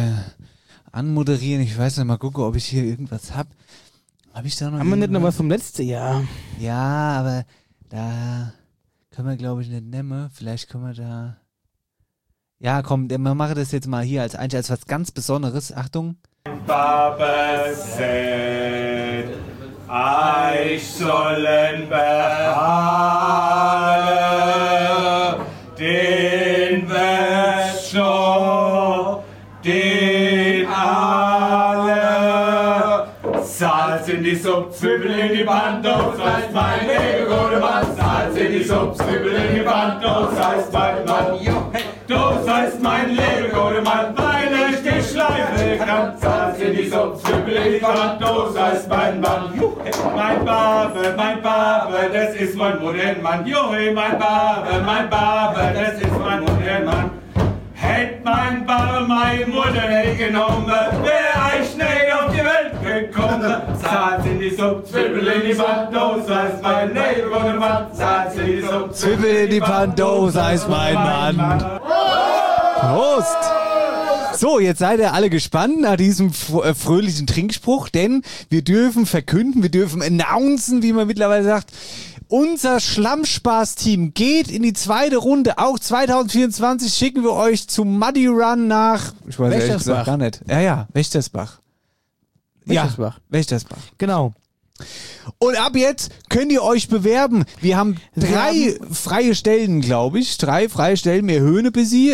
[SPEAKER 4] ich weiß nicht, mal gucken, ob ich hier irgendwas hab. Hab ich da noch
[SPEAKER 3] Haben wir nicht noch
[SPEAKER 4] irgendwas?
[SPEAKER 3] was vom letzten Jahr?
[SPEAKER 4] Ja, aber da können wir glaube ich nicht nehmen, vielleicht können wir da, ja komm, wir machen das jetzt mal hier als was ganz Besonderes, Achtung.
[SPEAKER 5] Papa said, euch sollen beharren, den Wäscher, den alle, Salz in die Suppe Suppe, Zwiebel in die Banddose, heißt mein Leben, gute Mann. Salz in die Suppe, Zwiebel in die Banddose, heißt mein Mann. Dose heißt mein Leben, gute Mann, weil ich die Schleife kann. Salz in die Suppe, Zwiebel in die Banddose, heißt mein Mann. Mein Babe, das ist mein Modellmann. Juhi, mein Babe, das ist mein Modellmann. Hätt mein Babe meine Mutter nicht genommen, wär ich nicht auf die Welt gekommen. Salz in die Suppe, Zwiebel in die Banddose, heißt mein Leben, gute Mann. Salz in die Suppe,
[SPEAKER 4] Zwiebel in die Banddose, heißt mein Mann. Prost! So, jetzt seid ihr alle gespannt nach diesem fröhlichen Trinkspruch, denn wir dürfen verkünden, wir dürfen announcen, wie man mittlerweile sagt, unser Schlammspaß-Team geht in die zweite Runde. Auch 2024 schicken wir euch zum Muddy Run nach, ich weiß ehrlich gesagt gar nicht. Ja, Wächtersbach.
[SPEAKER 3] Wächtersbach.
[SPEAKER 4] Ja, Wächtersbach.
[SPEAKER 3] Genau.
[SPEAKER 4] Und ab jetzt könnt ihr euch bewerben. Wir haben 3 freie Stellen, glaube ich. 3 freie Stellen, mehr Höhne bis sie.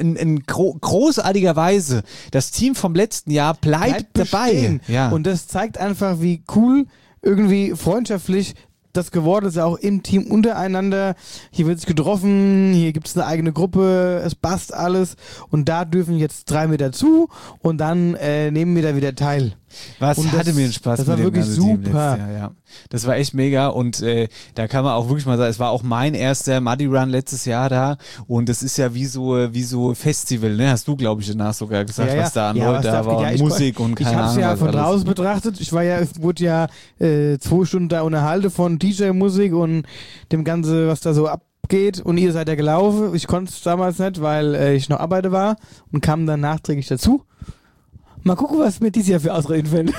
[SPEAKER 4] Großartigerweise, das Team vom letzten Jahr bleibt dabei. Ja.
[SPEAKER 3] Und das zeigt einfach, wie cool, irgendwie freundschaftlich das geworden ist, auch im Team untereinander. Hier wird sich getroffen, hier gibt es eine eigene Gruppe, es passt alles. Und da dürfen jetzt 3 mit dazu und dann nehmen wir da wieder teil.
[SPEAKER 4] Hatte mir einen Spaß.
[SPEAKER 3] Das war wirklich super.
[SPEAKER 4] Jahr, ja. Das war echt mega und da kann man auch wirklich mal sagen, es war auch mein erster Muddy Run letztes Jahr da und es ist ja wie so Festival, ne? Hast du, glaube ich, danach sogar gesagt, was da an Leuten da war und Musik und keine Ahnung.
[SPEAKER 3] Ich habe es ja von draußen betrachtet. Ich wurde ja 2 Stunden da unterhalten von DJ-Musik und dem Ganzen, was da so abgeht und ihr seid ja gelaufen. Ich konnte es damals nicht, weil ich noch arbeite war und kam dann nachträglich dazu. Mal gucken, was mir dieses Jahr für Ausreden fällt.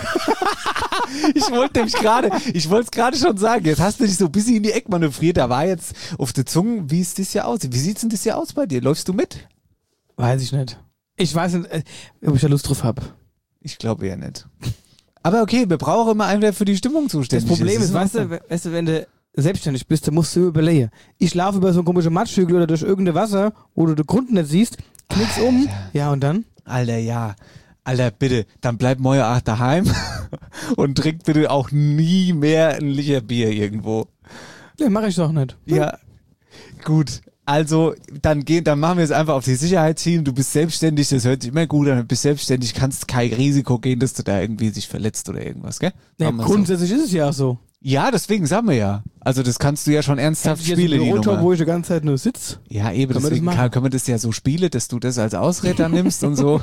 [SPEAKER 4] Ich wollte es gerade schon sagen, jetzt hast du dich so ein bisschen in die Ecke manövriert, da war jetzt auf der Zunge, wie es das Jahr aussieht. Wie sieht es denn das Jahr aus bei dir? Läufst du mit?
[SPEAKER 3] Weiß ich nicht. Ich weiß nicht, ob ich da Lust drauf habe.
[SPEAKER 4] Ich glaube eher nicht. Aber okay, wir brauchen immer einen, der für die Stimmung zuständig ist.
[SPEAKER 3] Das Problem ist, weißt du, wenn du selbstständig bist, dann musst du überlegen. Ich laufe über so einen komischen Matschhügel oder durch irgendein Wasser, wo du den Grund nicht siehst, knickst um, ja und dann?
[SPEAKER 4] Alter, bitte, dann bleib morgen auch daheim und trink bitte auch nie mehr ein Licherbier irgendwo.
[SPEAKER 3] Nee, mach ich doch nicht.
[SPEAKER 4] Ja, gut. Also, dann machen wir es einfach auf die Sicherheit ziehen. Du bist selbstständig, das hört sich immer gut an. Du bist selbstständig, kannst kein Risiko gehen, dass du da irgendwie sich verletzt oder irgendwas, gell?
[SPEAKER 3] Nee, grundsätzlich ist es ja auch so.
[SPEAKER 4] Ja, deswegen sagen wir ja. Also das kannst du ja schon ernsthaft spielen, die Nummer.
[SPEAKER 3] Wo ich die ganze Zeit nur sitze.
[SPEAKER 4] Ja, eben, deswegen können wir das ja so spielen, dass du das als Ausrede nimmst und so.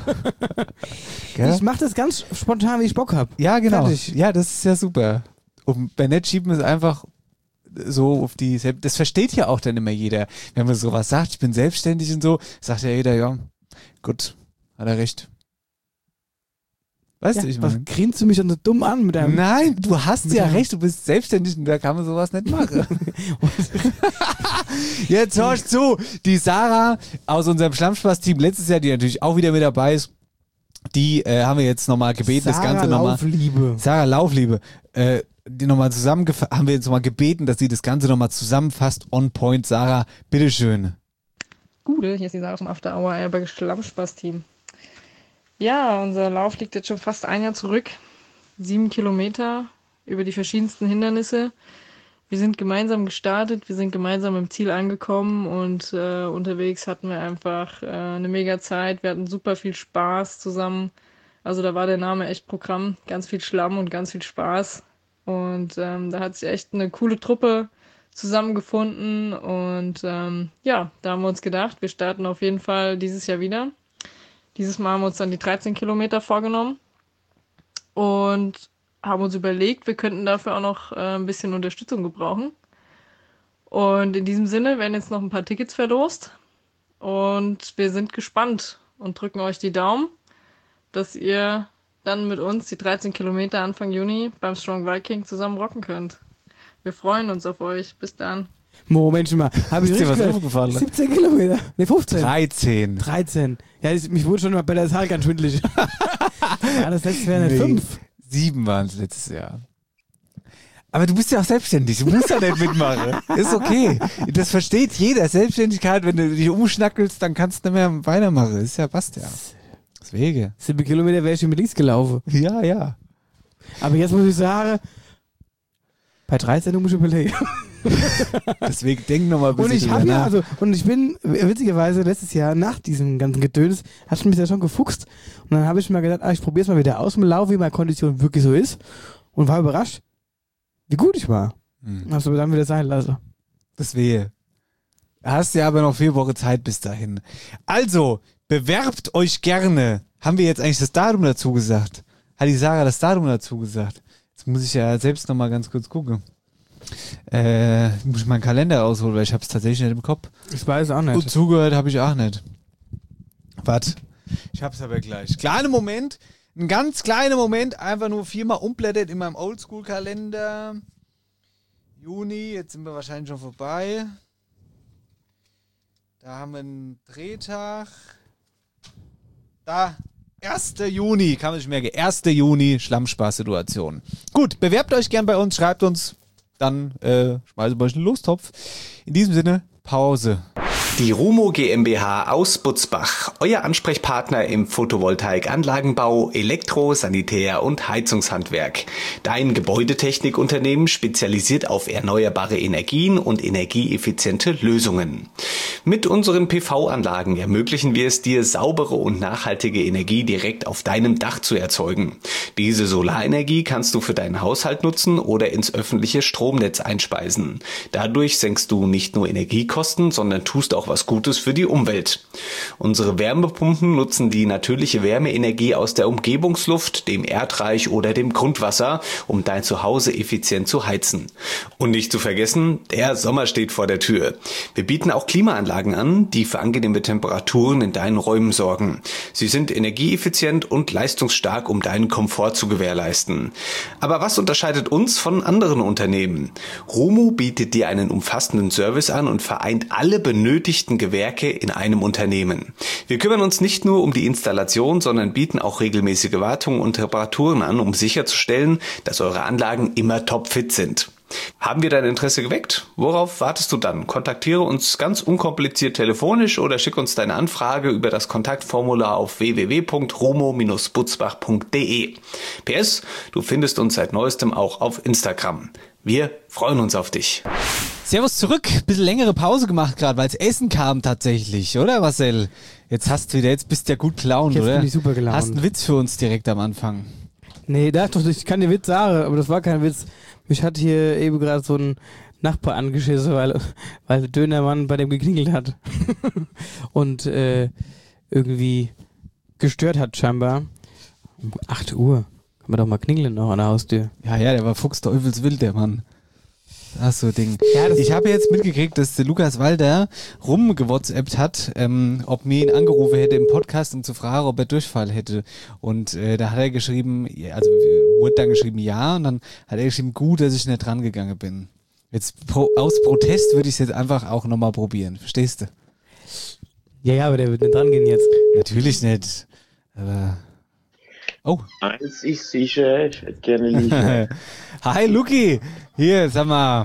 [SPEAKER 3] Ich mach das ganz spontan, wie ich Bock hab.
[SPEAKER 4] Ja, genau.
[SPEAKER 3] Fertig.
[SPEAKER 4] Ja, das ist ja super. Und bei Netz schieben wir es einfach so auf die, das versteht ja auch dann immer jeder. Wenn man sowas sagt, ich bin selbstständig und so, sagt ja jeder, ja, gut, hat er recht. Weißt du, ich meine.
[SPEAKER 3] Was grinst du mich dann so dumm an mit deinem...
[SPEAKER 4] Nein, du hast ja recht, du bist selbstständig und da kann man sowas nicht machen. Jetzt hörst zu, die Sarah aus unserem Schlammspaß-Team letztes Jahr, die natürlich auch wieder mit dabei ist, die haben wir jetzt nochmal gebeten,
[SPEAKER 3] Sarah
[SPEAKER 4] das Ganze nochmal... Sarah Laufliebe. Die nochmal haben wir jetzt nochmal gebeten, dass sie das Ganze nochmal zusammenfasst. On point, Sarah, bitteschön.
[SPEAKER 6] Gute, hier ist die Sarah vom After Hour Eierberger Schlammspaß-Team. Ja, unser Lauf liegt jetzt schon fast ein Jahr zurück. 7 Kilometer über die verschiedensten Hindernisse. Wir sind gemeinsam gestartet, wir sind gemeinsam im Ziel angekommen und unterwegs hatten wir einfach eine mega Zeit. Wir hatten super viel Spaß zusammen. Also da war der Name echt Programm. Ganz viel Schlamm und ganz viel Spaß. Und da hat sich echt eine coole Truppe zusammengefunden. Und ja, da haben wir uns gedacht, wir starten auf jeden Fall dieses Jahr wieder. Dieses Mal haben wir uns dann die 13 Kilometer vorgenommen und haben uns überlegt, wir könnten dafür auch noch ein bisschen Unterstützung gebrauchen. Und in diesem Sinne werden jetzt noch ein paar Tickets verlost und wir sind gespannt und drücken euch die Daumen, dass ihr dann mit uns die 13 Kilometer Anfang Juni beim Strong Viking zusammen rocken könnt. Wir freuen uns auf euch. Bis dann.
[SPEAKER 3] Moment schon mal. Habe ich
[SPEAKER 4] dir was
[SPEAKER 3] gehört?
[SPEAKER 4] aufgefallen?
[SPEAKER 3] 17 Kilometer. Ne, 15.
[SPEAKER 4] 13.
[SPEAKER 3] Ja, mich wurde schon mal bei der Zahl ganz schwindelig. Ja, das letzte wäre nicht 5.
[SPEAKER 4] 7 waren es letztes Jahr. Aber du bist ja auch selbstständig. Du musst ja nicht mitmachen. Ist okay. Das versteht jeder. Selbstständigkeit, wenn du dich umschnackelst, dann kannst du nicht mehr weitermachen. Ist ja, passt ja. Deswegen.
[SPEAKER 3] 7 Kilometer wäre ich schon mit links gelaufen.
[SPEAKER 4] Ja.
[SPEAKER 3] Aber jetzt muss ich sagen, Bei 3 Sendungen muss ich überlegen.
[SPEAKER 4] Deswegen denk nochmal ein
[SPEAKER 3] Und
[SPEAKER 4] bisschen
[SPEAKER 3] ich habe
[SPEAKER 4] drüber
[SPEAKER 3] ja,
[SPEAKER 4] nach.
[SPEAKER 3] also, und ich bin witzigerweise letztes Jahr nach diesem ganzen Gedöns, hat mich ja schon gefuchst. Und dann habe ich mir gedacht, ich probiere es mal wieder aus im Lauf, wie meine Kondition wirklich so ist. Und war überrascht, wie gut ich war. Und hab's aber dann wieder sein lassen.
[SPEAKER 4] Das wehe. Hast ja aber noch 4 Wochen Zeit bis dahin. Also, bewerbt euch gerne. Haben wir jetzt eigentlich das Datum dazu gesagt? Hat die Sarah das Datum dazu gesagt? Jetzt muss ich ja selbst nochmal ganz kurz gucken. Muss ich meinen Kalender ausholen, weil ich habe es tatsächlich nicht im Kopf.
[SPEAKER 3] Ich weiß auch nicht.
[SPEAKER 4] Und zugehört habe ich auch nicht. Warte, ich hab's aber gleich. Kleiner Moment, ein ganz kleiner Moment, einfach nur 4-mal umblättert in meinem Oldschool-Kalender. Juni, jetzt sind wir wahrscheinlich schon vorbei. Da haben wir einen Drehtag. Da, 1. Juni, kann man sich merken. 1. Juni, Schlammspaß-Situation. Gut, bewerbt euch gern bei uns, schreibt uns, dann schmeißen wir euch einen Lostopf. In diesem Sinne, Pause.
[SPEAKER 7] Die Rumo GmbH aus Butzbach, euer Ansprechpartner im Photovoltaikanlagenbau, Elektro-, Sanitär- und Heizungshandwerk. Dein Gebäudetechnikunternehmen spezialisiert auf erneuerbare Energien und energieeffiziente Lösungen. Mit unseren PV-Anlagen ermöglichen wir es dir, saubere und nachhaltige Energie direkt auf deinem Dach zu erzeugen. Diese Solarenergie kannst du für deinen Haushalt nutzen oder ins öffentliche Stromnetz einspeisen. Dadurch senkst du nicht nur Energiekosten, sondern tust auch was Gutes für die Umwelt. Unsere Wärmepumpen nutzen die natürliche Wärmeenergie aus der Umgebungsluft, dem Erdreich oder dem Grundwasser, um dein Zuhause effizient zu heizen. Und nicht zu vergessen, der Sommer steht vor der Tür. Wir bieten auch Klimaanlagen an, die für angenehme Temperaturen in deinen Räumen sorgen. Sie sind energieeffizient und leistungsstark, um deinen Komfort zu gewährleisten. Aber was unterscheidet uns von anderen Unternehmen? Rumo bietet dir einen umfassenden Service an und vereint alle benötigten Gewerke in einem Unternehmen. Wir kümmern uns nicht nur um die Installation, sondern bieten auch regelmäßige Wartungen und Reparaturen an, um sicherzustellen, dass eure Anlagen immer topfit sind. Haben wir dein Interesse geweckt? Worauf wartest du dann? Kontaktiere uns ganz unkompliziert telefonisch oder schick uns deine Anfrage über das Kontaktformular auf www.rumo-butzbach.de. PS, du findest uns seit neuestem auch auf Instagram. Wir freuen uns auf dich.
[SPEAKER 4] Servus zurück. Bisschen längere Pause gemacht gerade, weil es Essen kam tatsächlich, oder Marcel? Jetzt bist du ja gut gelaunt,
[SPEAKER 3] Jetzt
[SPEAKER 4] oder?
[SPEAKER 3] bin ich super gelaunt.
[SPEAKER 4] Hast einen Witz für uns direkt am Anfang.
[SPEAKER 3] Nee, ich kann dir Witz sagen, aber das war kein Witz. Mich hat hier eben gerade so ein Nachbar angeschissen, weil der Dönermann bei dem geklingelt hat. Und irgendwie gestört hat scheinbar. Um 8 Uhr. Kann man doch mal klingeln noch an der Haustür.
[SPEAKER 4] Ja, der war fuchsteufelswild, der Mann. Ach so, Ding.
[SPEAKER 3] Ja,
[SPEAKER 4] Ich habe jetzt mitgekriegt, dass der Lukas Walder rumgewhatsappt hat, ob mir ihn angerufen hätte im Podcast, um zu fragen, ob er Durchfall hätte. Und da hat er geschrieben, also wurde dann geschrieben ja, und dann hat er geschrieben, gut, dass ich nicht dran gegangen bin. Jetzt aus Protest würde ich es jetzt einfach auch nochmal probieren. Verstehst du?
[SPEAKER 3] Ja, aber der wird nicht dran gehen jetzt.
[SPEAKER 4] Natürlich nicht. Aber oh.
[SPEAKER 8] Eins ist sicher, ich hätte gerne liegen.
[SPEAKER 4] Hi Luki, hier, sag mal.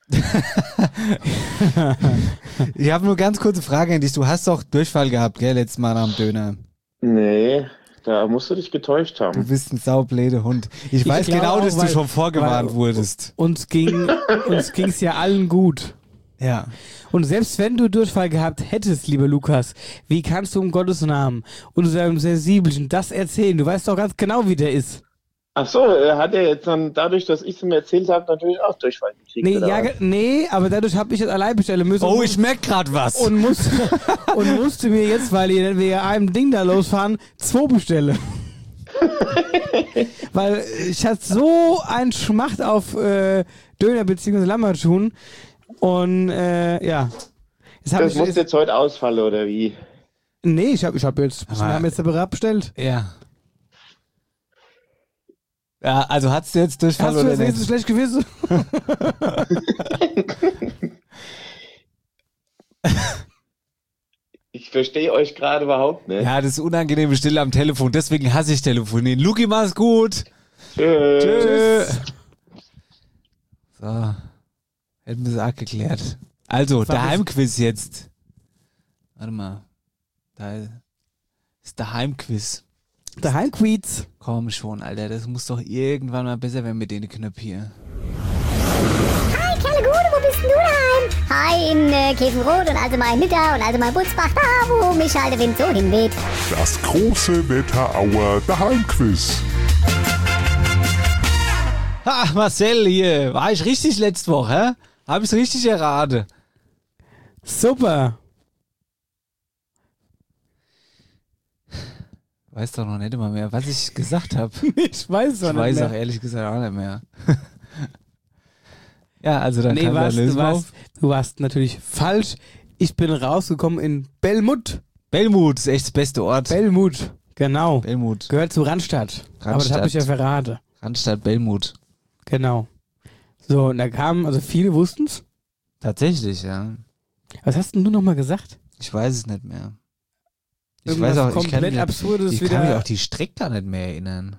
[SPEAKER 4] Ich habe nur ganz kurze Frage an dich. Du hast doch Durchfall gehabt, gell, letztes Mal am Döner.
[SPEAKER 8] Nee, da musst du dich getäuscht
[SPEAKER 4] Du
[SPEAKER 8] haben.
[SPEAKER 4] bist ein saubläde Hund. Ich weiß
[SPEAKER 3] glaube
[SPEAKER 4] genau,
[SPEAKER 3] auch,
[SPEAKER 4] dass du
[SPEAKER 3] weil-
[SPEAKER 4] schon vorgewarnt
[SPEAKER 3] weil-
[SPEAKER 4] wurdest.
[SPEAKER 3] Uns ging's ja allen gut.
[SPEAKER 4] Ja.
[SPEAKER 3] Und selbst wenn du Durchfall gehabt hättest, lieber Lukas, wie kannst du um Gottes Namen unserem Sensibelchen das erzählen? Du weißt doch ganz genau, wie der ist.
[SPEAKER 8] Ach so, hat er jetzt dann, dadurch, dass ich es ihm erzählt habe, natürlich auch Durchfall gekriegt,
[SPEAKER 3] Nee,
[SPEAKER 8] oder
[SPEAKER 3] ja,
[SPEAKER 8] was?
[SPEAKER 3] aber dadurch habe ich jetzt allein bestellen müssen.
[SPEAKER 4] Oh, ich merk grad was.
[SPEAKER 3] und musste mir jetzt, weil wir wegen einem Ding da losfahren, 2 bestellen. Weil ich hatte so einen Schmacht auf Döner bzw. Lammertun und ja.
[SPEAKER 8] Das muss jetzt heute ausfallen, oder wie?
[SPEAKER 3] Nee, ich hab jetzt, wir haben jetzt separat bestellt.
[SPEAKER 4] Ja. Ja, also hattest du jetzt Durchfall
[SPEAKER 3] Hast du
[SPEAKER 4] oder
[SPEAKER 3] jetzt wenigstens
[SPEAKER 4] nicht?
[SPEAKER 3] schlecht gewesen?
[SPEAKER 8] Ich verstehe euch gerade überhaupt nicht.
[SPEAKER 4] Ja, das ist unangenehme Stille am Telefon, deswegen hasse ich telefonieren. Luki, mach's gut.
[SPEAKER 8] Tschüss.
[SPEAKER 4] Tschüss. So. Hätten wir es auch geklärt. Also, der Heimquiz jetzt. Warte mal. Da ist der Heimquiz.
[SPEAKER 3] Der Heimquiz.
[SPEAKER 4] Komm schon, Alter. Das muss doch irgendwann mal besser werden mit den Knöpfen hier.
[SPEAKER 9] Hi, Kerlegude, wo bist denn du daheim? Hi, in Käfenrot und also mal in Nitter und also mal in Butzbach, da wo mich halt der Wind so hinweht.
[SPEAKER 10] Das große Wetterauer Daheimquiz.
[SPEAKER 4] Ha, Marcel hier. War ich richtig letzte Woche, hä? Hab ich's richtig erraten?
[SPEAKER 3] Super.
[SPEAKER 4] Weiß doch noch nicht immer mehr, was ich gesagt habe.
[SPEAKER 3] Ich weiß doch
[SPEAKER 4] Ich
[SPEAKER 3] nicht
[SPEAKER 4] weiß
[SPEAKER 3] mehr.
[SPEAKER 4] auch ehrlich gesagt auch nicht mehr. Ja, also dann
[SPEAKER 3] Nee,
[SPEAKER 4] kann man lösen
[SPEAKER 3] du warst natürlich falsch. Ich bin rausgekommen in Bellmut.
[SPEAKER 4] Bellmut ist echt das beste Ort.
[SPEAKER 3] Bellmut, genau.
[SPEAKER 4] Bellmut.
[SPEAKER 3] Gehört zu Randstadt. Aber das habe ich ja verraten.
[SPEAKER 4] Randstadt Bellmut.
[SPEAKER 3] Genau. So, und da kamen, also viele wussten's.
[SPEAKER 4] Tatsächlich, ja.
[SPEAKER 3] Was hast denn du nochmal gesagt?
[SPEAKER 4] Ich weiß es nicht mehr. Ich
[SPEAKER 3] Irgendwas
[SPEAKER 4] weiß auch,
[SPEAKER 3] komplett Absurdes
[SPEAKER 4] ich
[SPEAKER 3] wieder.
[SPEAKER 4] kann mich auch die Strecke gar nicht mehr erinnern.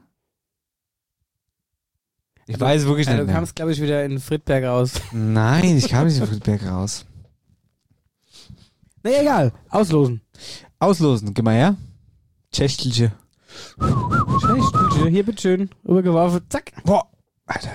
[SPEAKER 4] Ich weiß wirklich nicht
[SPEAKER 3] Du
[SPEAKER 4] mehr.
[SPEAKER 3] kamst, glaube ich, wieder in Friedberg raus.
[SPEAKER 4] Nein, ich kam nicht in Friedberg raus.
[SPEAKER 3] Na egal, auslosen.
[SPEAKER 4] Auslosen, geh mal her. Schächtelche.
[SPEAKER 3] Hier, bitteschön. Rübergeworfen, zack.
[SPEAKER 4] Boah, Alter.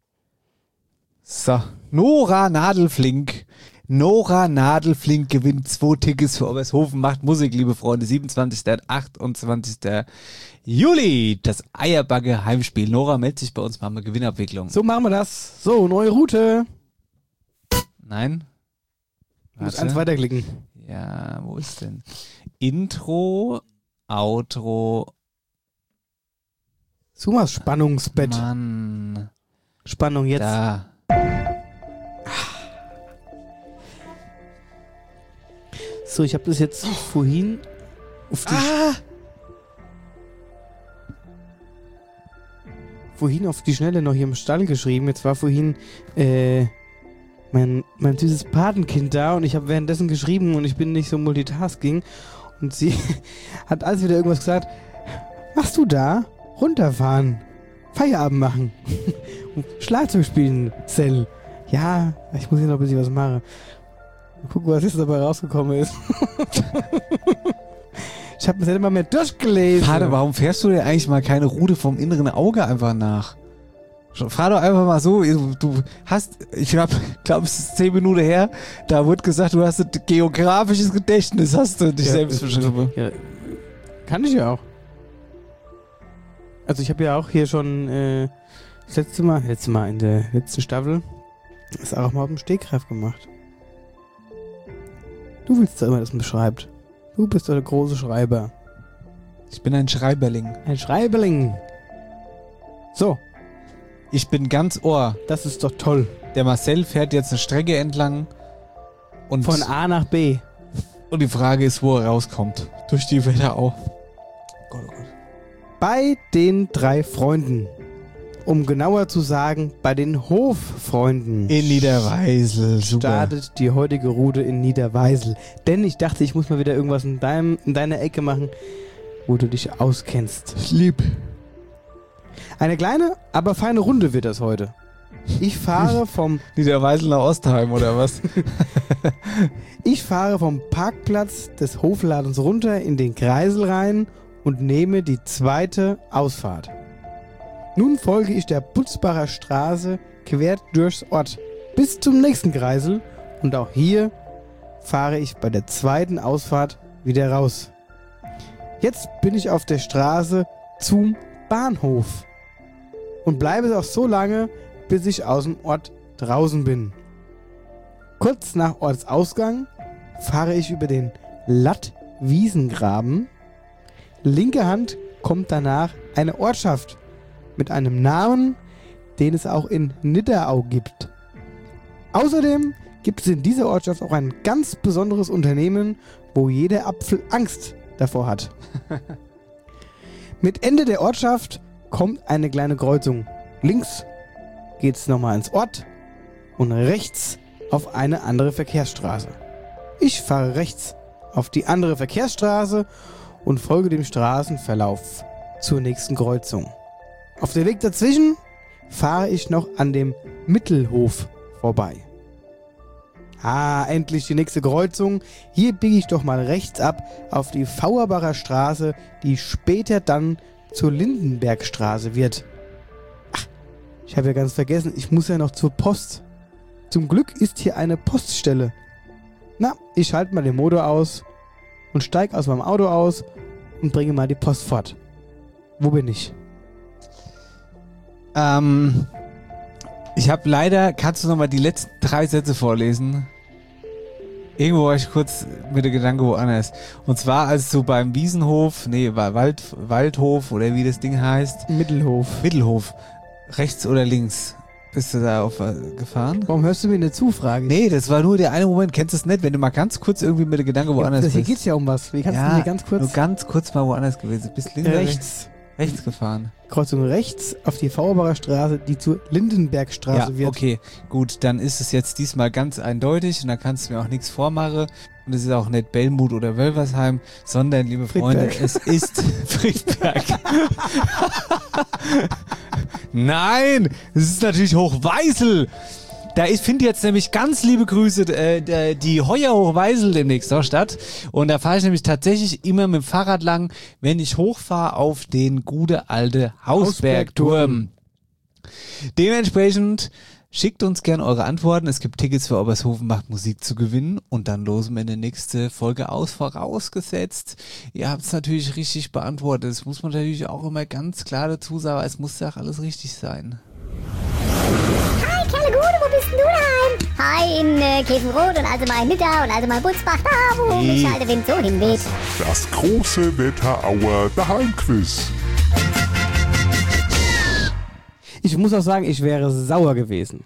[SPEAKER 4] So, Nora Nadelflink. Nora Nadelflink gewinnt 2 Tickets für Obershofen, macht Musik, liebe Freunde. 27. und 28. Juli. Das Eierbagge Heimspiel. Nora meldet sich bei uns, machen wir Gewinnabwicklung.
[SPEAKER 3] So machen wir das. So, neue Route.
[SPEAKER 4] Nein?
[SPEAKER 3] Du musst eins weiterklicken.
[SPEAKER 4] Ja, wo ist denn? Intro, Outro.
[SPEAKER 3] Such mal Spannungsbett.
[SPEAKER 4] Mann.
[SPEAKER 3] Spannung jetzt.
[SPEAKER 4] Da.
[SPEAKER 3] So, ich habe das jetzt vorhin auf die vorhin auf die Schnelle noch hier im Stall geschrieben. Jetzt war vorhin mein süßes Patenkind da und ich habe währenddessen geschrieben und ich bin nicht so multitasking und sie hat alles wieder irgendwas gesagt. Machst du da? Runterfahren. Feierabend machen. Schlagzeug spielen, Cell. Ja, ich muss hier noch ein bisschen was machen. Guck, was jetzt dabei rausgekommen ist. Ich habe das nicht mal mehr durchgelesen.
[SPEAKER 4] Vater, warum fährst du dir eigentlich mal keine Route vom inneren Auge einfach nach? Fahr doch einfach mal so. Du hast, ich glaube, es ist 10 Minuten her, da wurde gesagt, du hast ein geografisches Gedächtnis, hast du dich selbst beschrieben.
[SPEAKER 3] Ja, kann ich ja auch. Also ich habe ja auch hier schon das letzte Mal in der letzten Staffel das auch mal auf dem Stegreif gemacht. Du willst doch immer, dass man beschreibt. Du bist doch der große Schreiber.
[SPEAKER 4] Ich bin ein Schreiberling.
[SPEAKER 3] Ein Schreiberling. So.
[SPEAKER 4] Ich bin ganz Ohr.
[SPEAKER 3] Das ist doch toll.
[SPEAKER 4] Der Marcel fährt jetzt eine Strecke entlang und
[SPEAKER 3] von A nach B.
[SPEAKER 4] Und die Frage ist, wo er rauskommt. Durch die Wetterau.
[SPEAKER 3] Gott, oh Gott. Bei den 3 Freunden. Um genauer zu sagen, bei den Hoffreunden.
[SPEAKER 4] In Niederweisel. Super.
[SPEAKER 3] Startet die heutige Route in Niederweisel. Denn ich dachte, ich muss mal wieder irgendwas in deiner Ecke machen, wo du dich auskennst.
[SPEAKER 4] Lieb.
[SPEAKER 3] Eine kleine, aber feine Runde wird das heute. Ich fahre vom
[SPEAKER 4] Niederweisel nach Ostheim oder was?
[SPEAKER 3] Ich fahre vom Parkplatz des Hofladens runter in den Kreisel rein und nehme die 2. Ausfahrt. Nun folge ich der Butzbacher Straße quer durchs Ort bis zum nächsten Kreisel und auch hier fahre ich bei der 2. Ausfahrt wieder raus. Jetzt bin ich auf der Straße zum Bahnhof und bleibe auch so lange, bis ich aus dem Ort draußen bin. Kurz nach Ortsausgang fahre ich über den Latt-Wiesengraben. Linke Hand kommt danach eine Ortschaft mit einem Namen, den es auch in Nidderau gibt. Außerdem gibt es in dieser Ortschaft auch ein ganz besonderes Unternehmen, wo jeder Apfel Angst davor hat. Mit Ende der Ortschaft kommt eine kleine Kreuzung. Links geht es nochmal ins Ort und rechts auf eine andere Verkehrsstraße. Ich fahre rechts auf die andere Verkehrsstraße und folge dem Straßenverlauf zur nächsten Kreuzung. Auf dem Weg dazwischen fahre ich noch an dem Mittelhof vorbei. Endlich die nächste Kreuzung. Hier biege ich doch mal rechts ab auf die Fauerbacher Straße, die später dann zur Lindenbergstraße wird. Ich habe ja ganz vergessen, ich muss ja noch zur Post. Zum Glück ist hier eine Poststelle. Na, ich schalte mal den Motor aus und steige aus meinem Auto aus und bringe mal die Post fort. Wo bin ich?
[SPEAKER 4] Ich habe leider, kannst du nochmal die letzten 3 Sätze vorlesen? Irgendwo war ich kurz mit der Gedanke woanders. Und zwar, als du beim Wiesenhof, Waldhof oder wie das Ding heißt. Mittelhof. Rechts oder links? Bist du da gefahren?
[SPEAKER 3] Warum hörst du mir eine Zufrage?
[SPEAKER 4] Nee, das war nur der eine Moment, kennst du es nicht, wenn du mal ganz kurz irgendwie mit der Gedanke woanders bist.
[SPEAKER 3] Hier geht's ja um was. Wie kannst du mir ganz kurz...
[SPEAKER 4] Nur ganz kurz mal woanders gewesen. Bist links rechts gefahren.
[SPEAKER 3] Kreuzung rechts auf die Vaubacher Straße, die zur Lindenbergstraße wird.
[SPEAKER 4] Okay, gut, dann ist es jetzt diesmal ganz eindeutig und da kannst du mir auch nichts vormachen. Und es ist auch nicht Bellmut oder Wölversheim, sondern, liebe Freunde, es ist Friedberg. Nein, es ist natürlich Hochweisel. Da findet jetzt nämlich ganz liebe Grüße die Heuer Hochweisel demnächst noch statt. Und da fahre ich nämlich tatsächlich immer mit dem Fahrrad lang, wenn ich hochfahre auf den gute alte Hausbergturm. Dementsprechend schickt uns gern eure Antworten. Es gibt Tickets für Obershofen macht Musik zu gewinnen. Und dann losen wir in der nächsten Folge aus, vorausgesetzt. Ihr habt es natürlich richtig beantwortet. Das muss man natürlich auch immer ganz klar dazu sagen. Es muss ja auch alles richtig sein.
[SPEAKER 9] Hi, Kerle Gude, wo bist denn du daheim? Hi, in Käfenrot und also mal in Nidda und also mal in Butzbach, da wo mich halt der Wind so hinweht.
[SPEAKER 10] Das große Wetterauer Daheimquiz.
[SPEAKER 3] Ich muss auch sagen, ich wäre sauer gewesen.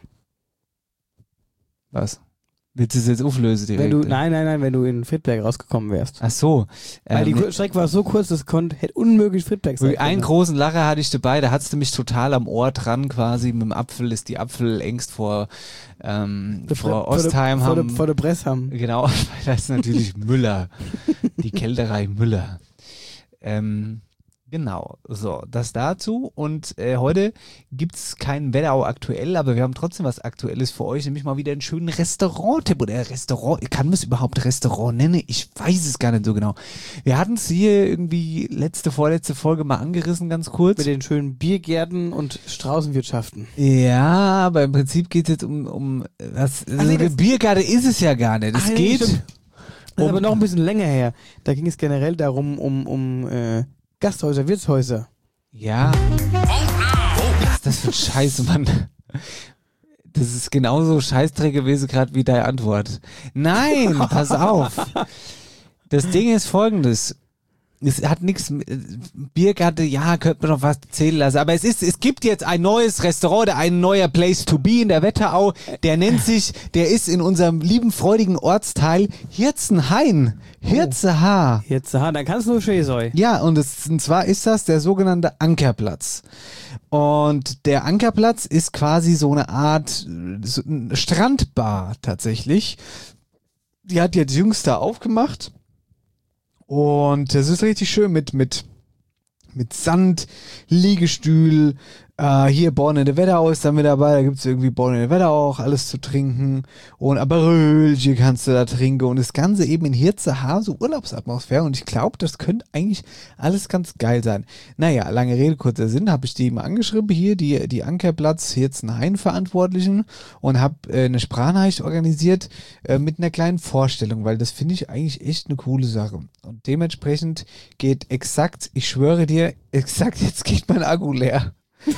[SPEAKER 4] Was? Willst du es jetzt auflösen direkt?
[SPEAKER 3] Nein, wenn du in Friedberg rausgekommen wärst.
[SPEAKER 4] Ach so.
[SPEAKER 3] Weil die Strecke war so kurz, das hätte unmöglich Friedberg sein können.
[SPEAKER 4] Einen großen Lacher hatte ich dabei, da hattest du mich total am Ohr dran quasi. Mit dem Apfel ist die Apfel engst vor Ostheim.
[SPEAKER 3] Vor der Bressheim.
[SPEAKER 4] Genau, das ist natürlich Müller. Die Kälterei Müller. Genau, so, das dazu. Und heute gibt's keinen Wetterau aktuell, aber wir haben trotzdem was Aktuelles für euch, nämlich mal wieder einen schönen Restaurant-Tipp. Oder Restaurant, kann man es überhaupt Restaurant nennen? Ich weiß es gar nicht so genau. Wir hatten es hier irgendwie vorletzte Folge mal angerissen, ganz kurz.
[SPEAKER 3] Mit den schönen Biergärten und Straußenwirtschaften.
[SPEAKER 4] Ja, aber im Prinzip geht es jetzt um was. Biergarten ist es ja gar nicht. Es geht.
[SPEAKER 3] Das ist aber noch ein bisschen länger her. Da ging es generell darum, um Gasthäuser, Wirtshäuser.
[SPEAKER 4] Ja. Was ist das für ein Scheiß, Mann? Das ist genauso Scheißdreck gewesen gerade wie deine Antwort. Nein, pass auf. Das Ding ist folgendes. Es hat nichts mit Biergarten, ja, könnte man noch was erzählen lassen. Aber es gibt jetzt ein neues Restaurant, ein neuer Place to be in der Wetterau. Der ist in unserem lieben, freudigen Ortsteil Hirzenhain. Hirzehaar.
[SPEAKER 3] Hirzehaar, da kannst du nur schön sein.
[SPEAKER 4] Ja, und zwar ist das der sogenannte Ankerplatz. Und der Ankerplatz ist quasi so eine Art Strandbar tatsächlich. Die hat jetzt jüngst da aufgemacht. Und das ist richtig schön mit Sand, Liegestühl, hier Born in der Wetterau ist dann mit dabei, da gibt's irgendwie Born in der Wetterau auch alles zu trinken und Aperölchen kannst du da trinken und das Ganze eben in Hirzehaar, so Urlaubsatmosphäre und ich glaube, das könnte eigentlich alles ganz geil sein. Naja, lange Rede, kurzer Sinn, habe ich die mal angeschrieben, hier die Ankerplatz Hirzenhain Verantwortlichen und habe eine Sprachnachricht organisiert mit einer kleinen Vorstellung, weil das finde ich eigentlich echt eine coole Sache und dementsprechend geht exakt, ich schwöre dir, jetzt geht mein Akku leer.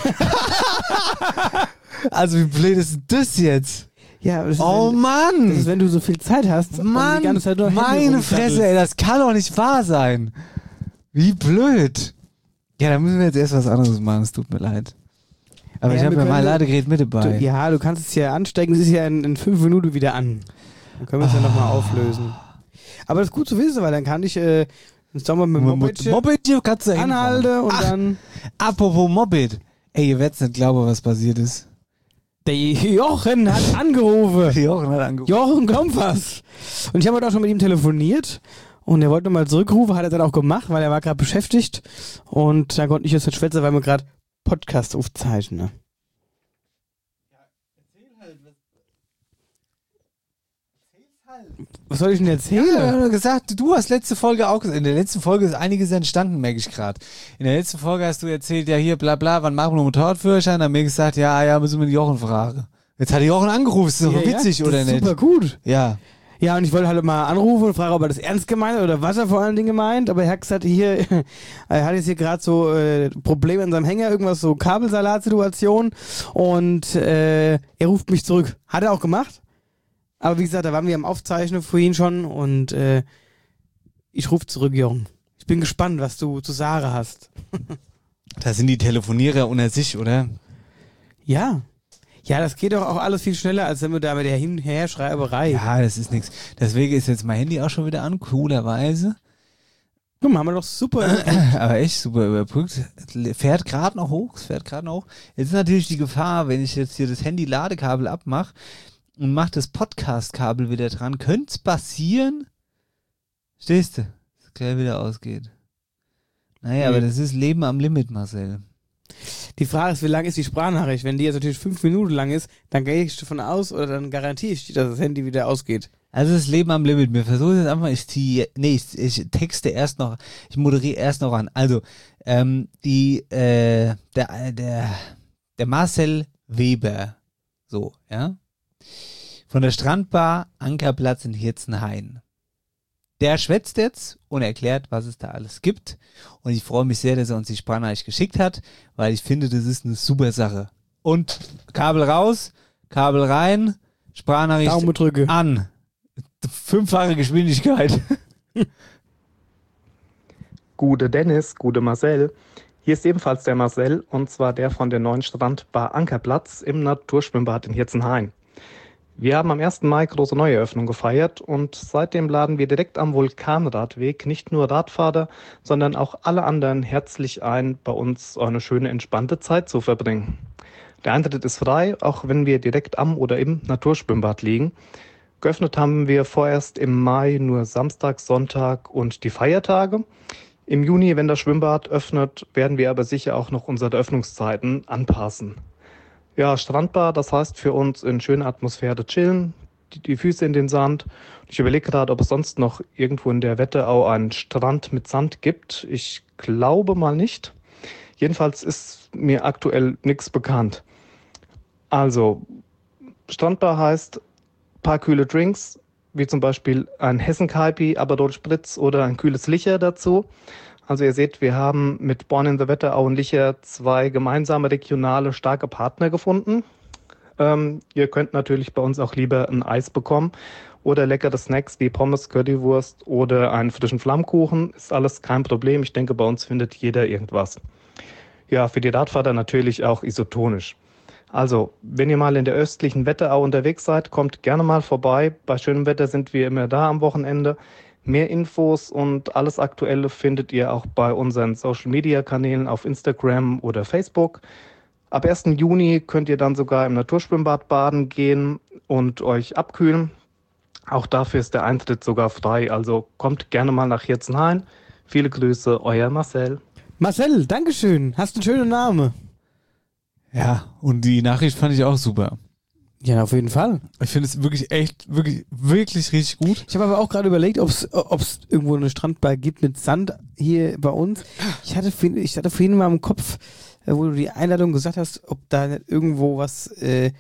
[SPEAKER 4] Also wie blöd ist das jetzt?
[SPEAKER 3] Ja, das ist,
[SPEAKER 4] Mann!
[SPEAKER 3] Das ist, wenn du so viel Zeit hast.
[SPEAKER 4] Mann,
[SPEAKER 3] die ganze Zeit nur
[SPEAKER 4] meine Fresse, ey, das kann doch nicht wahr sein. Wie blöd. Ja, da müssen wir jetzt erst was anderes machen, es tut mir leid. Aber ich habe ja mein Ladegerät mit dabei.
[SPEAKER 3] Du kannst es ja anstecken, es ist ja in 5 Minuten wieder an. Dann können wir es ja nochmal auflösen. Aber das ist gut zu wissen, weil dann kann ich sagen wir mit dem
[SPEAKER 4] Moped kannst du
[SPEAKER 3] anhalte und dann...
[SPEAKER 4] Apropos Moped. Ey, ihr werdet nicht glauben, was passiert ist.
[SPEAKER 3] Der Jochen hat angerufen. Jochen Kompass. Und ich habe heute auch schon mit ihm telefoniert. Und er wollte nochmal zurückrufen, hat er dann auch gemacht, weil er war gerade beschäftigt. Und da konnte ich jetzt nicht schwätzen, weil wir gerade Podcast aufzeichnen. Ja, erzähl Was soll ich denn erzählen?
[SPEAKER 4] Ja, gesagt, du hast letzte Folge auch gesagt, in der letzten Folge ist einiges entstanden, merke ich gerade. In der letzten Folge hast du erzählt, ja hier, bla bla, wann machen wir einen Motorradführerschein? Dann haben wir gesagt, ja, müssen wir den Jochen fragen. Jetzt hat Jochen angerufen, ist doch witzig, oder nicht?
[SPEAKER 3] Super gut.
[SPEAKER 4] Ja.
[SPEAKER 3] Ja, und ich wollte halt mal anrufen und fragen, ob er das ernst gemeint hat oder was er vor allen Dingen meint. Aber er hat gesagt, er hat jetzt hier gerade so Probleme in seinem Hänger, irgendwas so Kabelsalatsituation und er ruft mich zurück. Hat er auch gemacht. Aber wie gesagt, da waren wir am Aufzeichnen vorhin schon und ich rufe zurück, Jochen. Ich bin gespannt, was du zu sagen hast.
[SPEAKER 4] Da sind die Telefonierer unter sich, oder?
[SPEAKER 3] Ja. Ja, das geht doch auch alles viel schneller, als wenn wir da mit der Hin-Her-Schreiberei.
[SPEAKER 4] Ja, das ist nichts. Deswegen ist jetzt mein Handy auch schon wieder an, coolerweise.
[SPEAKER 3] Guck mal, haben wir doch super.
[SPEAKER 4] Aber echt super überbrückt. Fährt gerade noch hoch. Jetzt ist natürlich die Gefahr, wenn ich jetzt hier das Handy-Ladekabel abmache und mache das Podcast-Kabel wieder dran, könnte es passieren, stehst du, dass es gleich wieder ausgeht. Naja, aber das ist Leben am Limit, Marcel.
[SPEAKER 3] Die Frage ist, wie lang ist die Sprachnachricht? Wenn die jetzt natürlich 5 Minuten lang ist, dann gehe ich davon aus, oder dann garantiere ich, dass das Handy wieder ausgeht.
[SPEAKER 4] Also das Leben am Limit. Wir versuchen jetzt einfach, ich texte erst noch, ich moderiere erst noch an. Also, der Marcel Weber, so, ja, von der Strandbar Ankerplatz in Hirzenhain. Der schwätzt jetzt und erklärt, was es da alles gibt. Und ich freue mich sehr, dass er uns die Sprachnachricht geschickt hat, weil ich finde, das ist eine super Sache. Und Kabel raus, Kabel rein, Sprachnachricht
[SPEAKER 3] Daumendrücke
[SPEAKER 4] an. 5-fache Geschwindigkeit.
[SPEAKER 11] Gute Dennis, gute Marcel. Hier ist ebenfalls der Marcel, und zwar der von der neuen Strandbar Ankerplatz im Naturschwimmbad in Hirzenhain. Wir haben am 1. Mai große Neueröffnung gefeiert und seitdem laden wir direkt am Vulkanradweg nicht nur Radfahrer, sondern auch alle anderen herzlich ein, bei uns eine schöne, entspannte Zeit zu verbringen. Der Eintritt ist frei, auch wenn wir direkt am oder im Naturschwimmbad liegen. Geöffnet haben wir vorerst im Mai nur Samstag, Sonntag und die Feiertage. Im Juni, wenn das Schwimmbad öffnet, werden wir aber sicher auch noch unsere Öffnungszeiten anpassen. Ja, Strandbar, das heißt für uns in schöner Atmosphäre chillen, die Füße in den Sand. Ich überlege gerade, ob es sonst noch irgendwo in der Wetterau einen Strand mit Sand gibt. Ich glaube mal nicht. Jedenfalls ist mir aktuell nichts bekannt. Also, Strandbar heißt paar kühle Drinks, wie zum Beispiel ein Hessen-Kaipi, Aperol Spritz oder ein kühles Licher dazu. Also ihr seht, wir haben mit Born in the Wetterau und Licher 2 gemeinsame regionale starke Partner gefunden. Ihr könnt natürlich bei uns auch lieber ein Eis bekommen oder leckere Snacks wie Pommes, Currywurst oder einen frischen Flammkuchen. Ist alles kein Problem. Ich denke, bei uns findet jeder irgendwas. Ja, für die Radfahrer natürlich auch isotonisch. Also, wenn ihr mal in der östlichen Wetterau unterwegs seid, kommt gerne mal vorbei. Bei schönem Wetter sind wir immer da am Wochenende. Mehr Infos und alles Aktuelle findet ihr auch bei unseren Social-Media-Kanälen auf Instagram oder Facebook. Ab 1. Juni könnt ihr dann sogar im Naturschwimmbad baden gehen und euch abkühlen. Auch dafür ist der Eintritt sogar frei, also kommt gerne mal nach Hirzenhain. Viele Grüße, euer Marcel.
[SPEAKER 3] Marcel, Dankeschön. Hast einen schönen Namen.
[SPEAKER 4] Ja, und die Nachricht fand ich auch super.
[SPEAKER 3] Ja, auf jeden Fall.
[SPEAKER 4] Ich finde es wirklich wirklich richtig gut.
[SPEAKER 3] Ich habe aber auch gerade überlegt, ob es irgendwo eine Strandbar gibt mit Sand hier bei uns. Ich hatte vorhin mal im Kopf, wo du die Einladung gesagt hast, ob da nicht irgendwo was,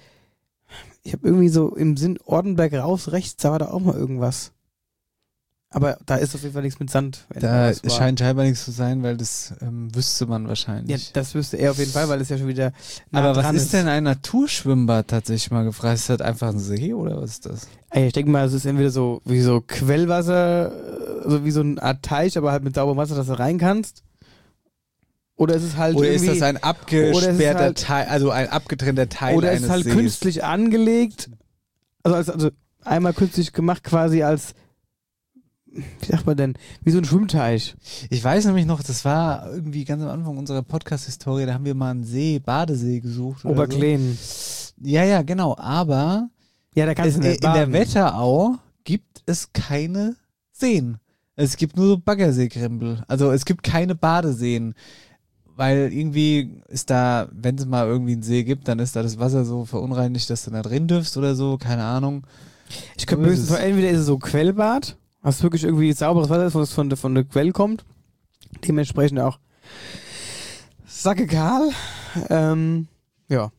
[SPEAKER 3] ich habe irgendwie so im Sinn Ortenberg raus, rechts, da war da auch mal irgendwas. Aber da ist auf jeden Fall nichts mit Sand.
[SPEAKER 4] Da scheint scheinbar nichts zu sein, weil das wüsste man wahrscheinlich.
[SPEAKER 3] Ja, das wüsste er auf jeden Fall, weil es ja schon wieder nah
[SPEAKER 4] Aber was
[SPEAKER 3] dran
[SPEAKER 4] ist denn ein Naturschwimmbad tatsächlich mal gefragt? Ist das einfach ein See oder was ist das?
[SPEAKER 3] Ich denke mal, es ist entweder so wie so Quellwasser, also wie so eine Art Teich, aber halt mit sauberem Wasser, dass du rein kannst. Oder ist es halt
[SPEAKER 4] oder
[SPEAKER 3] irgendwie,
[SPEAKER 4] ist das ein abgesperrter
[SPEAKER 3] halt,
[SPEAKER 4] Teil, also ein abgetrennter Teil
[SPEAKER 3] oder
[SPEAKER 4] eines
[SPEAKER 3] ist es halt
[SPEAKER 4] Sees?
[SPEAKER 3] künstlich angelegt, also einmal künstlich gemacht quasi als, wie sagt man denn, wie so ein Schwimmteich.
[SPEAKER 4] Ich weiß nämlich noch, das war irgendwie ganz am Anfang unserer Podcast-Historie, da haben wir mal einen Badesee gesucht.
[SPEAKER 3] Oberkleen.
[SPEAKER 4] So. Ja, genau, aber
[SPEAKER 3] ja, da kannst du
[SPEAKER 4] in der Wetterau gibt es keine Seen. Es gibt nur so Baggerseekrempel. Also es gibt keine Badeseen. Weil irgendwie ist da, wenn es mal irgendwie einen See gibt, dann ist da das Wasser so verunreinigt, dass du da drin dürfst oder so, keine Ahnung.
[SPEAKER 3] Ich könnte mir höchstens, entweder ist es so Quellbad, was wirklich irgendwie sauberes Wasser ist, was von der Quelle kommt. Dementsprechend auch Sacke kahl. Ja.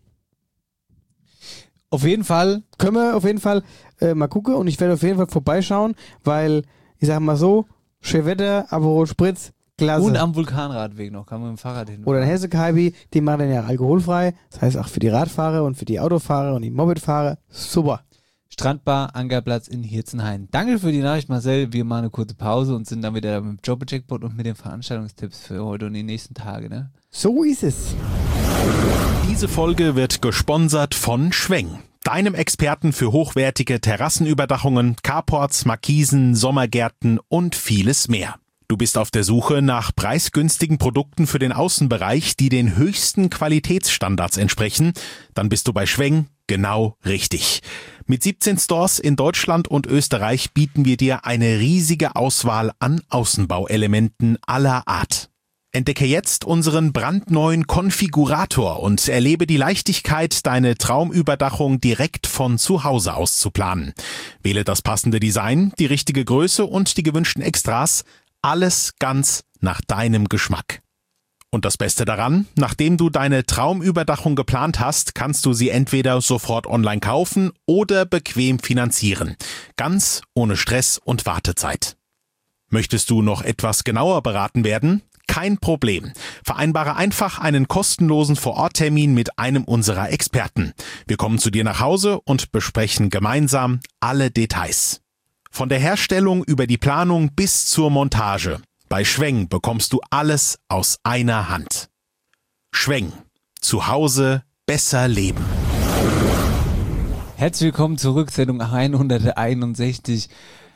[SPEAKER 4] Auf jeden Fall.
[SPEAKER 3] Können wir auf jeden Fall mal gucken und ich werde auf jeden Fall vorbeischauen, weil, ich sag mal so, schön Wetter, Aperol Spritz, klasse.
[SPEAKER 4] Und am Vulkanradweg noch, kann man mit dem Fahrrad hin.
[SPEAKER 3] Oder ein Hesse-Kaibi, die machen den ja alkoholfrei. Das heißt auch für die Radfahrer und für die Autofahrer und die Mopedfahrer. Super.
[SPEAKER 4] Strandbar, Ankerplatz in Hirzenhain. Danke für die Nachricht, Marcel. Wir machen eine kurze Pause und sind dann wieder mit dem Jobber-Jackpot und mit den Veranstaltungstipps für heute und die nächsten Tage. Ne?
[SPEAKER 3] So ist es.
[SPEAKER 12] Diese Folge wird gesponsert von Schweng, deinem Experten für hochwertige Terrassenüberdachungen, Carports, Markisen, Sommergärten und vieles mehr. Du bist auf der Suche nach preisgünstigen Produkten für den Außenbereich, die den höchsten Qualitätsstandards entsprechen? Dann bist du bei Schweng genau richtig. Mit 17 Stores in Deutschland und Österreich bieten wir dir eine riesige Auswahl an Außenbauelementen aller Art. Entdecke jetzt unseren brandneuen Konfigurator und erlebe die Leichtigkeit, deine Traumüberdachung direkt von zu Hause aus zu planen. Wähle das passende Design, die richtige Größe und die gewünschten Extras. Alles ganz nach deinem Geschmack. Und das Beste daran, nachdem du deine Traumüberdachung geplant hast, kannst du sie entweder sofort online kaufen oder bequem finanzieren. Ganz ohne Stress und Wartezeit. Möchtest du noch etwas genauer beraten werden? Kein Problem. Vereinbare einfach einen kostenlosen Vor-Ort-Termin mit einem unserer Experten. Wir kommen zu dir nach Hause und besprechen gemeinsam alle Details. Von der Herstellung über die Planung bis zur Montage. Bei Schweng bekommst du alles aus einer Hand. Schweng. Zu Hause besser leben.
[SPEAKER 4] Herzlich willkommen zurück, Sendung 161.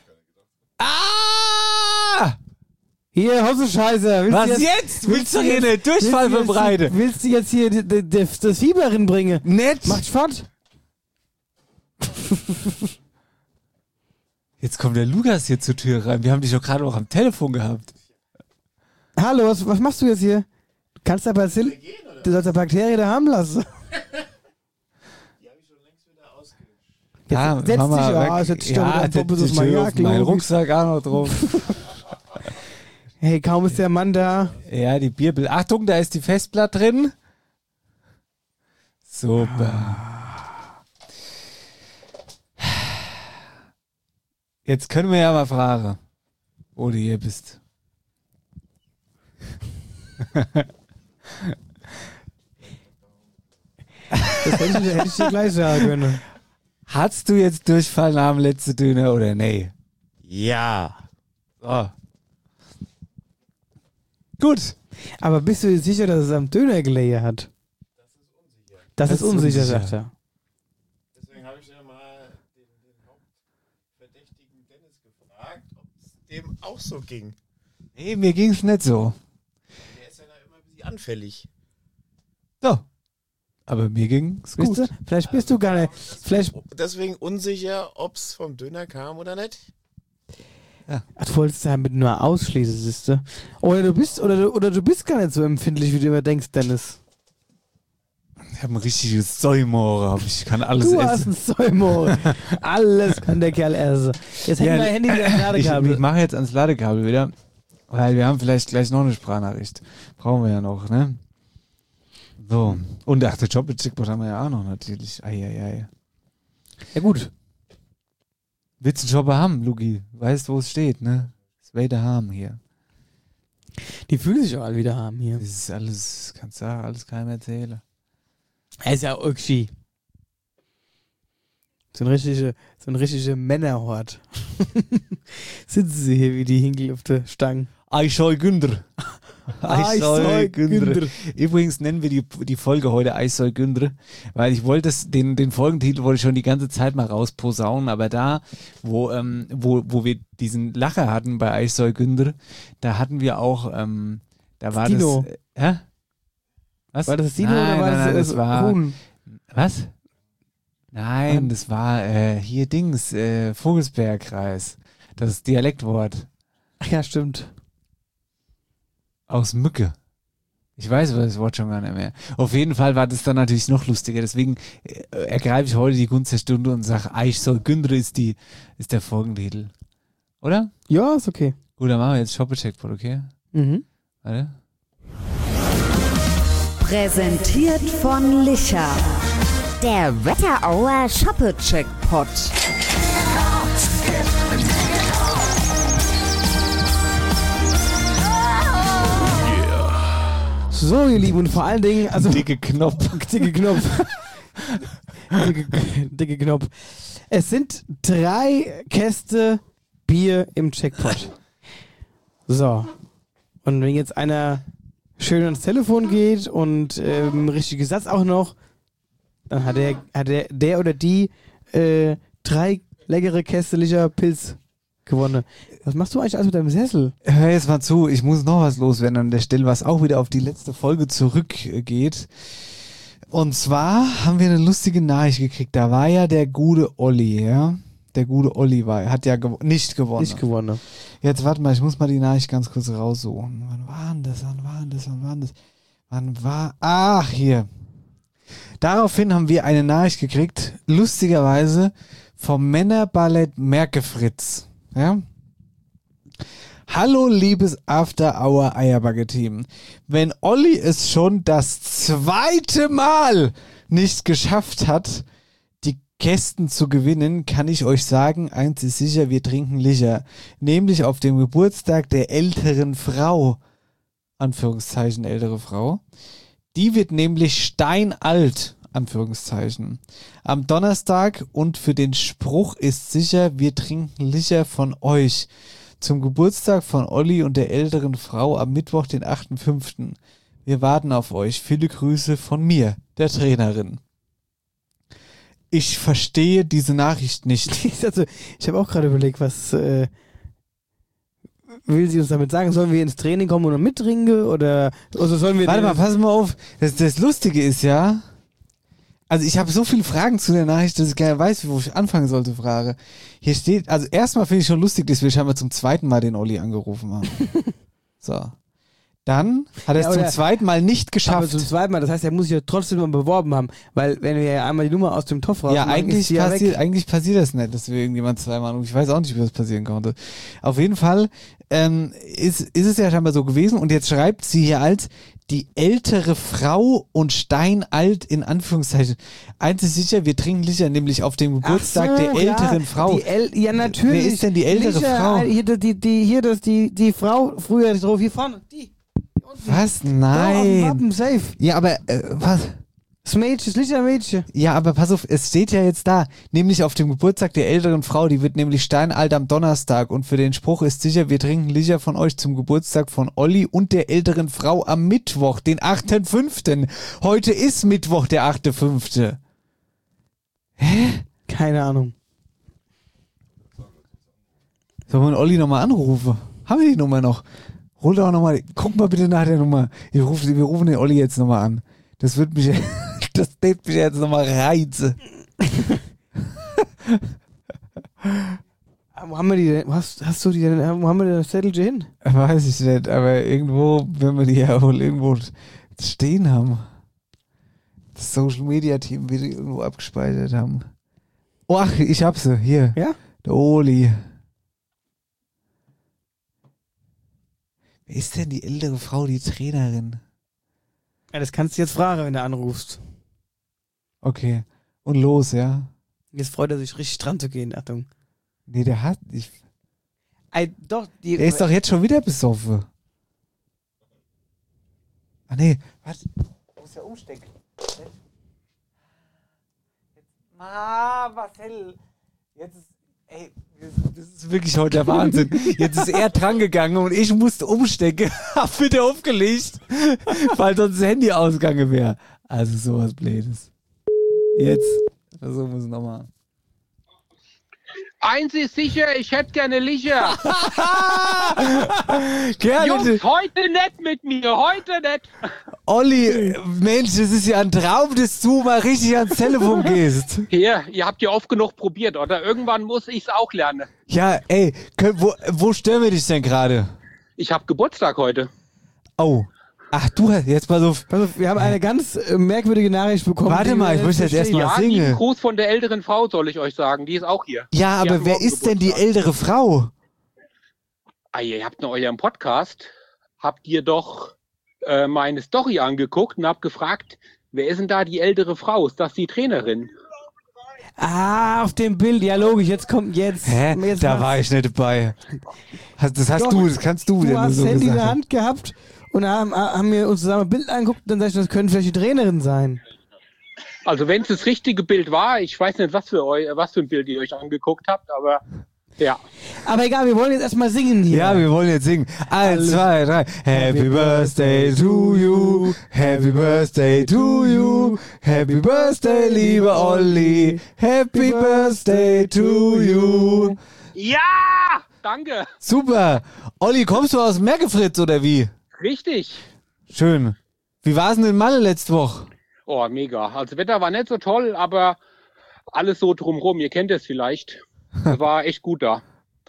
[SPEAKER 4] Ah!
[SPEAKER 3] Hier, Hossenscheiße.
[SPEAKER 4] Was jetzt? Willst du hier eine Durchfall verbreiten?
[SPEAKER 3] Willst du jetzt hier das Fieber reinbringen?
[SPEAKER 4] Nett.
[SPEAKER 3] Macht fort.
[SPEAKER 4] Jetzt kommt der Lukas hier zur Tür rein. Wir haben dich doch gerade auch am Telefon gehabt.
[SPEAKER 3] Hallo, was machst du jetzt hier? Du kannst aber du sollst ja Bakterien da haben lassen.
[SPEAKER 10] Die habe ich schon längst wieder ausgelöscht.
[SPEAKER 4] Ja,
[SPEAKER 3] setz
[SPEAKER 4] Mama,
[SPEAKER 3] dich, setz dich
[SPEAKER 4] auf meinen Rucksack auch noch drauf.
[SPEAKER 3] Hey, kaum ist der Mann da.
[SPEAKER 4] Ja, die Bibel. Achtung, da ist die Festplatte drin. Super. Jetzt können wir ja mal fragen, wo du hier bist.
[SPEAKER 3] Das hätte ich dir gleich sagen können.
[SPEAKER 4] Hattest du jetzt Durchfall nach dem letzten Döner oder nee?
[SPEAKER 10] Ja.
[SPEAKER 4] So. Gut.
[SPEAKER 3] Aber bist du dir sicher, dass es am Döner gelegen hat? Das ist unsicher, sagt er.
[SPEAKER 10] Deswegen habe ich ja mal den Hauptverdächtigen Dennis gefragt, ob es dem auch so ging.
[SPEAKER 4] Nee, mir ging es nicht so.
[SPEAKER 10] Der ist ja da immer ein bisschen anfällig.
[SPEAKER 4] So. Aber mir ging es gut.
[SPEAKER 3] Du? Vielleicht bist du gar nicht. Vielleicht
[SPEAKER 10] Deswegen unsicher, ob es vom Döner kam oder nicht.
[SPEAKER 3] Ja. Ach, du wolltest damit nur ausschließen, siehste. Oder du bist gar nicht so empfindlich, wie du immer denkst, Dennis.
[SPEAKER 4] Ich habe ein richtiges Säumore. Ich kann alles
[SPEAKER 3] essen.
[SPEAKER 4] Du
[SPEAKER 3] hast ein Säumore. Alles kann der Kerl essen. Jetzt hängt mein Handy wieder ans Ladekabel.
[SPEAKER 4] Ich mache jetzt ans Ladekabel wieder, weil wir haben vielleicht gleich noch eine Sprachnachricht. Brauchen wir ja noch, ne? So. Und der Job-Checkbot haben wir ja auch noch natürlich. Eieiei.
[SPEAKER 3] Ja gut.
[SPEAKER 4] Willst du einen Jobber haben, Lugi? Weißt du, wo es steht, ne? Das will der haben hier.
[SPEAKER 3] Die fühlen sich auch alle wieder haben hier.
[SPEAKER 4] Das ist alles, kannst du sagen, alles keinem erzählen.
[SPEAKER 3] Er ist ja irgendwie so ein richtiger Männerhort. Sitzen sie hier wie die Hinkel auf der Stange.
[SPEAKER 4] Eisscheu Günder. Eisscheu Günder. Übrigens nennen wir die Folge heute Eisscheu Günder, weil ich wollte den Folgentitel wollte ich schon die ganze Zeit mal rausposaunen, aber da, wo wir diesen Lacher hatten bei Eisscheu Günder, da hatten wir auch, da war
[SPEAKER 3] Dino.
[SPEAKER 4] Das, hä? Was?
[SPEAKER 3] War das Dino oder war das
[SPEAKER 4] war,
[SPEAKER 3] Huhn?
[SPEAKER 4] Was? Nein, das war hier Dings, Vogelsbergkreis. Das Dialektwort.
[SPEAKER 3] Ach ja, stimmt.
[SPEAKER 4] Aus Mücke. Ich weiß aber das Wort schon gar nicht mehr. Auf jeden Fall war das dann natürlich noch lustiger. Deswegen ergreife ich heute die Gunst der Stunde und sage, Eich soll Gündere ist der Folgentitel. Oder?
[SPEAKER 3] Ja, ist okay.
[SPEAKER 4] Gut, dann machen wir jetzt Shoppe-Checkpot, okay?
[SPEAKER 3] Mhm.
[SPEAKER 4] Warte.
[SPEAKER 13] Präsentiert von Licher. Der Wetterauer Shoppe-Checkpot.
[SPEAKER 3] So, ihr Lieben, und vor allen Dingen, also.
[SPEAKER 4] Dicke Knopf.
[SPEAKER 3] Dicke Knopf. Es sind 3 Käste Bier im Checkpot. So. Und wenn jetzt einer schön ans Telefon geht und richtiger Satz auch noch, dann hat der oder die 3 leckere Käste Licher Pilz gewonnen. Was machst du eigentlich alles mit deinem Sessel?
[SPEAKER 4] Hör jetzt mal zu, ich muss noch was loswerden an der Stelle, was auch wieder auf die letzte Folge zurückgeht. Und zwar haben wir eine lustige Nachricht gekriegt. Da war ja der gute Olli, ja? Der gute Olli hat ja nicht gewonnen.
[SPEAKER 3] Nicht gewonnen.
[SPEAKER 4] Jetzt warte mal, ich muss mal die Nachricht ganz kurz raussuchen. Wann war das? Ach, hier. Daraufhin haben wir eine Nachricht gekriegt, lustigerweise vom Männerballett Merkefritz. Ja? Hallo, liebes After-Hour-Eierbagge-Team. Wenn Olli es schon das 2. Mal nicht geschafft hat, die Kästen zu gewinnen, kann ich euch sagen, eins ist sicher, wir trinken Licher. Nämlich auf dem Geburtstag der älteren Frau. Anführungszeichen ältere Frau. Die wird nämlich steinalt. Anführungszeichen. Am Donnerstag und für den Spruch ist sicher, wir trinken Licher von euch. Zum Geburtstag von Olli und der älteren Frau am Mittwoch, den 8.5. Wir warten auf euch. Viele Grüße von mir, der Trainerin. Ich verstehe diese Nachricht nicht.
[SPEAKER 3] Also, ich habe auch gerade überlegt, was will sie uns damit sagen? Sollen wir ins Training kommen und noch mittrinken? Oder sollen wir...
[SPEAKER 4] Warte mal, pass mal auf. Das Lustige ist ja... Also ich habe so viele Fragen zu der Nachricht, dass ich gar nicht weiß, wo ich anfangen sollte, Frage. Hier steht, also erstmal finde ich schon lustig, dass wir scheinbar zum 2. Mal den Olli angerufen haben. So. Dann hat er es zum 2. Mal nicht geschafft.
[SPEAKER 3] Aber zum 2. Mal, das heißt, er muss sich ja trotzdem mal beworben haben, weil wenn wir ja einmal die Nummer aus dem Topf raus
[SPEAKER 4] ja, eigentlich passiert das nicht, dass wir irgendjemand 2 Mal anrufen. Ich weiß auch nicht, wie das passieren konnte. Auf jeden Fall ist es ja scheinbar so gewesen und jetzt schreibt sie hier als die ältere Frau und steinalt in Anführungszeichen. Eins ist sicher, wir trinken Licher, nämlich auf dem Geburtstag der älteren Frau.
[SPEAKER 3] Ja, natürlich.
[SPEAKER 4] Wer ist denn die ältere
[SPEAKER 3] Licher,
[SPEAKER 4] Frau?
[SPEAKER 3] Die Frau früher drauf, hier vorne, die.
[SPEAKER 4] Was? Nein.
[SPEAKER 3] Ja, Wappen, safe.
[SPEAKER 4] Ja, aber was?
[SPEAKER 3] Das Mädchen, das Lichtermädchen.
[SPEAKER 4] Ja, aber pass auf, es steht ja jetzt da, nämlich auf dem Geburtstag der älteren Frau, die wird nämlich steinalt am Donnerstag und für den Spruch ist sicher, wir trinken Licher von euch zum Geburtstag von Olli und der älteren Frau am Mittwoch, den 8.5. Heute ist Mittwoch, der 8.5. Hä?
[SPEAKER 3] Keine Ahnung.
[SPEAKER 4] Sollen wir den Olli nochmal anrufen? Haben wir die Nummer noch? Hol doch nochmal, guck mal bitte nach der Nummer. Wir rufen den Olli jetzt nochmal an. Das wird mich, das wird mich jetzt nochmal reizen.
[SPEAKER 3] Wo haben wir die denn? Hast du die denn? Wo haben wir denn das Zettelchen hin?
[SPEAKER 4] Weiß ich nicht, aber irgendwo, wenn wir die ja wohl irgendwo stehen haben. Das Social Media Team wird die irgendwo abgespeichert haben. Oh, ach, ich hab sie. Hier.
[SPEAKER 3] Ja?
[SPEAKER 4] Der Oli. Wer ist denn die ältere Frau, die Trainerin?
[SPEAKER 3] Ja, das kannst du jetzt fragen, wenn du anrufst.
[SPEAKER 4] Okay. Und los, ja?
[SPEAKER 3] Jetzt freut er sich richtig dran zu gehen, Achtung.
[SPEAKER 4] Nee, der hat nicht.
[SPEAKER 3] Doch,
[SPEAKER 4] der ist doch jetzt schon wieder besoffen. Ah, nee. Warte. Ich muss ja umstecken. Marcel. Jetzt ist. Ey, das ist wirklich heute der Wahnsinn. Jetzt ist er dran gegangen und ich musste umstecken. Hab wieder aufgelegt, weil sonst das Handy ausgegangen wäre. Also sowas Blödes. Jetzt versuchen wir es nochmal.
[SPEAKER 14] Eins ist sicher, ich hätte gerne Licher.
[SPEAKER 4] Gerne.
[SPEAKER 14] Jungs, heute nicht mit mir, heute nicht.
[SPEAKER 4] Olli, Mensch, das ist ja ein Traum, dass du mal richtig ans Telefon gehst.
[SPEAKER 14] Hier, ihr habt ja oft genug probiert, oder? Irgendwann muss ich es auch lernen.
[SPEAKER 4] Ja, ey, wo stören wir dich denn gerade?
[SPEAKER 14] Ich habe Geburtstag heute.
[SPEAKER 4] Oh, Ach du, jetzt mal so.
[SPEAKER 3] Pass auf, wir haben eine ganz merkwürdige Nachricht bekommen.
[SPEAKER 4] Warte mal, ich muss jetzt erstmal
[SPEAKER 14] Ja,
[SPEAKER 4] singen.
[SPEAKER 14] lieben Gruß von der älteren Frau, soll ich euch sagen. Die ist auch hier.
[SPEAKER 4] Ja,
[SPEAKER 14] Die
[SPEAKER 4] aber
[SPEAKER 14] hat
[SPEAKER 4] wer
[SPEAKER 14] morgen
[SPEAKER 4] ist denn die
[SPEAKER 14] Geburtstag.
[SPEAKER 4] ältere Frau?
[SPEAKER 14] Ah, ihr habt in eurem Podcast, habt ihr doch meine Story angeguckt und habt gefragt, wer ist denn da die ältere Frau? Ist das die Trainerin?
[SPEAKER 3] Ah, auf dem Bild. Ja, logisch. Jetzt kommt jetzt.
[SPEAKER 4] Hä?
[SPEAKER 3] Jetzt
[SPEAKER 4] Da war ich nicht dabei. Das hast
[SPEAKER 3] Doch,
[SPEAKER 4] du, das kannst du
[SPEAKER 3] Du
[SPEAKER 4] wieder nur
[SPEAKER 3] hast
[SPEAKER 4] so
[SPEAKER 3] das Handy in
[SPEAKER 4] gesagt
[SPEAKER 3] der
[SPEAKER 4] haben.
[SPEAKER 3] Hand gehabt und haben wir uns zusammen ein Bild angeguckt und dann sag ich, das könnte vielleicht die Trainerin sein.
[SPEAKER 14] Also wenn es das richtige Bild war, ich weiß nicht, was für ein Bild ihr euch angeguckt habt, aber ja.
[SPEAKER 3] Aber egal, wir wollen jetzt erstmal singen hier.
[SPEAKER 4] Ja, wir wollen jetzt singen. 1, 2, 3. Happy Birthday to you. Happy Birthday to you. Happy Birthday, lieber Olli. Happy Birthday to you.
[SPEAKER 14] Ja! Danke!
[SPEAKER 4] Super. Olli, kommst du aus Merkefritz oder wie?
[SPEAKER 14] Richtig.
[SPEAKER 4] Schön. Wie war's denn in Malle letzte Woche?
[SPEAKER 14] Oh, mega. Also Wetter war nicht so toll, aber alles so drumrum. Ihr kennt es vielleicht. War echt gut da.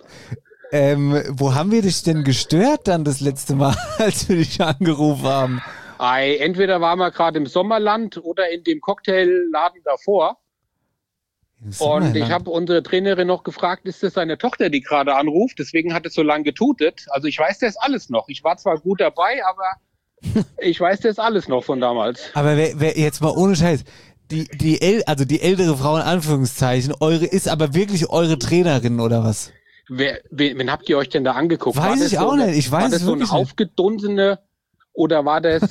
[SPEAKER 4] Wo haben wir dich denn gestört dann das letzte Mal, als wir dich angerufen haben?
[SPEAKER 14] Entweder waren wir gerade im Sommerland oder in dem Cocktailladen davor. Und ich habe unsere Trainerin noch gefragt, ist das seine Tochter, die gerade anruft? Deswegen hat es so lange getutet. Also ich weiß das alles noch. Ich war zwar gut dabei, aber ich weiß das alles noch von damals.
[SPEAKER 4] Aber wer jetzt mal ohne Scheiß, die ältere Frau in Anführungszeichen, ist aber wirklich eure Trainerin oder was?
[SPEAKER 14] Wen habt ihr euch denn da angeguckt?
[SPEAKER 4] Weiß ich auch nicht. Ich weiß
[SPEAKER 14] war das
[SPEAKER 4] es
[SPEAKER 14] so eine
[SPEAKER 4] wirklich nicht.
[SPEAKER 14] aufgedunsene oder war das...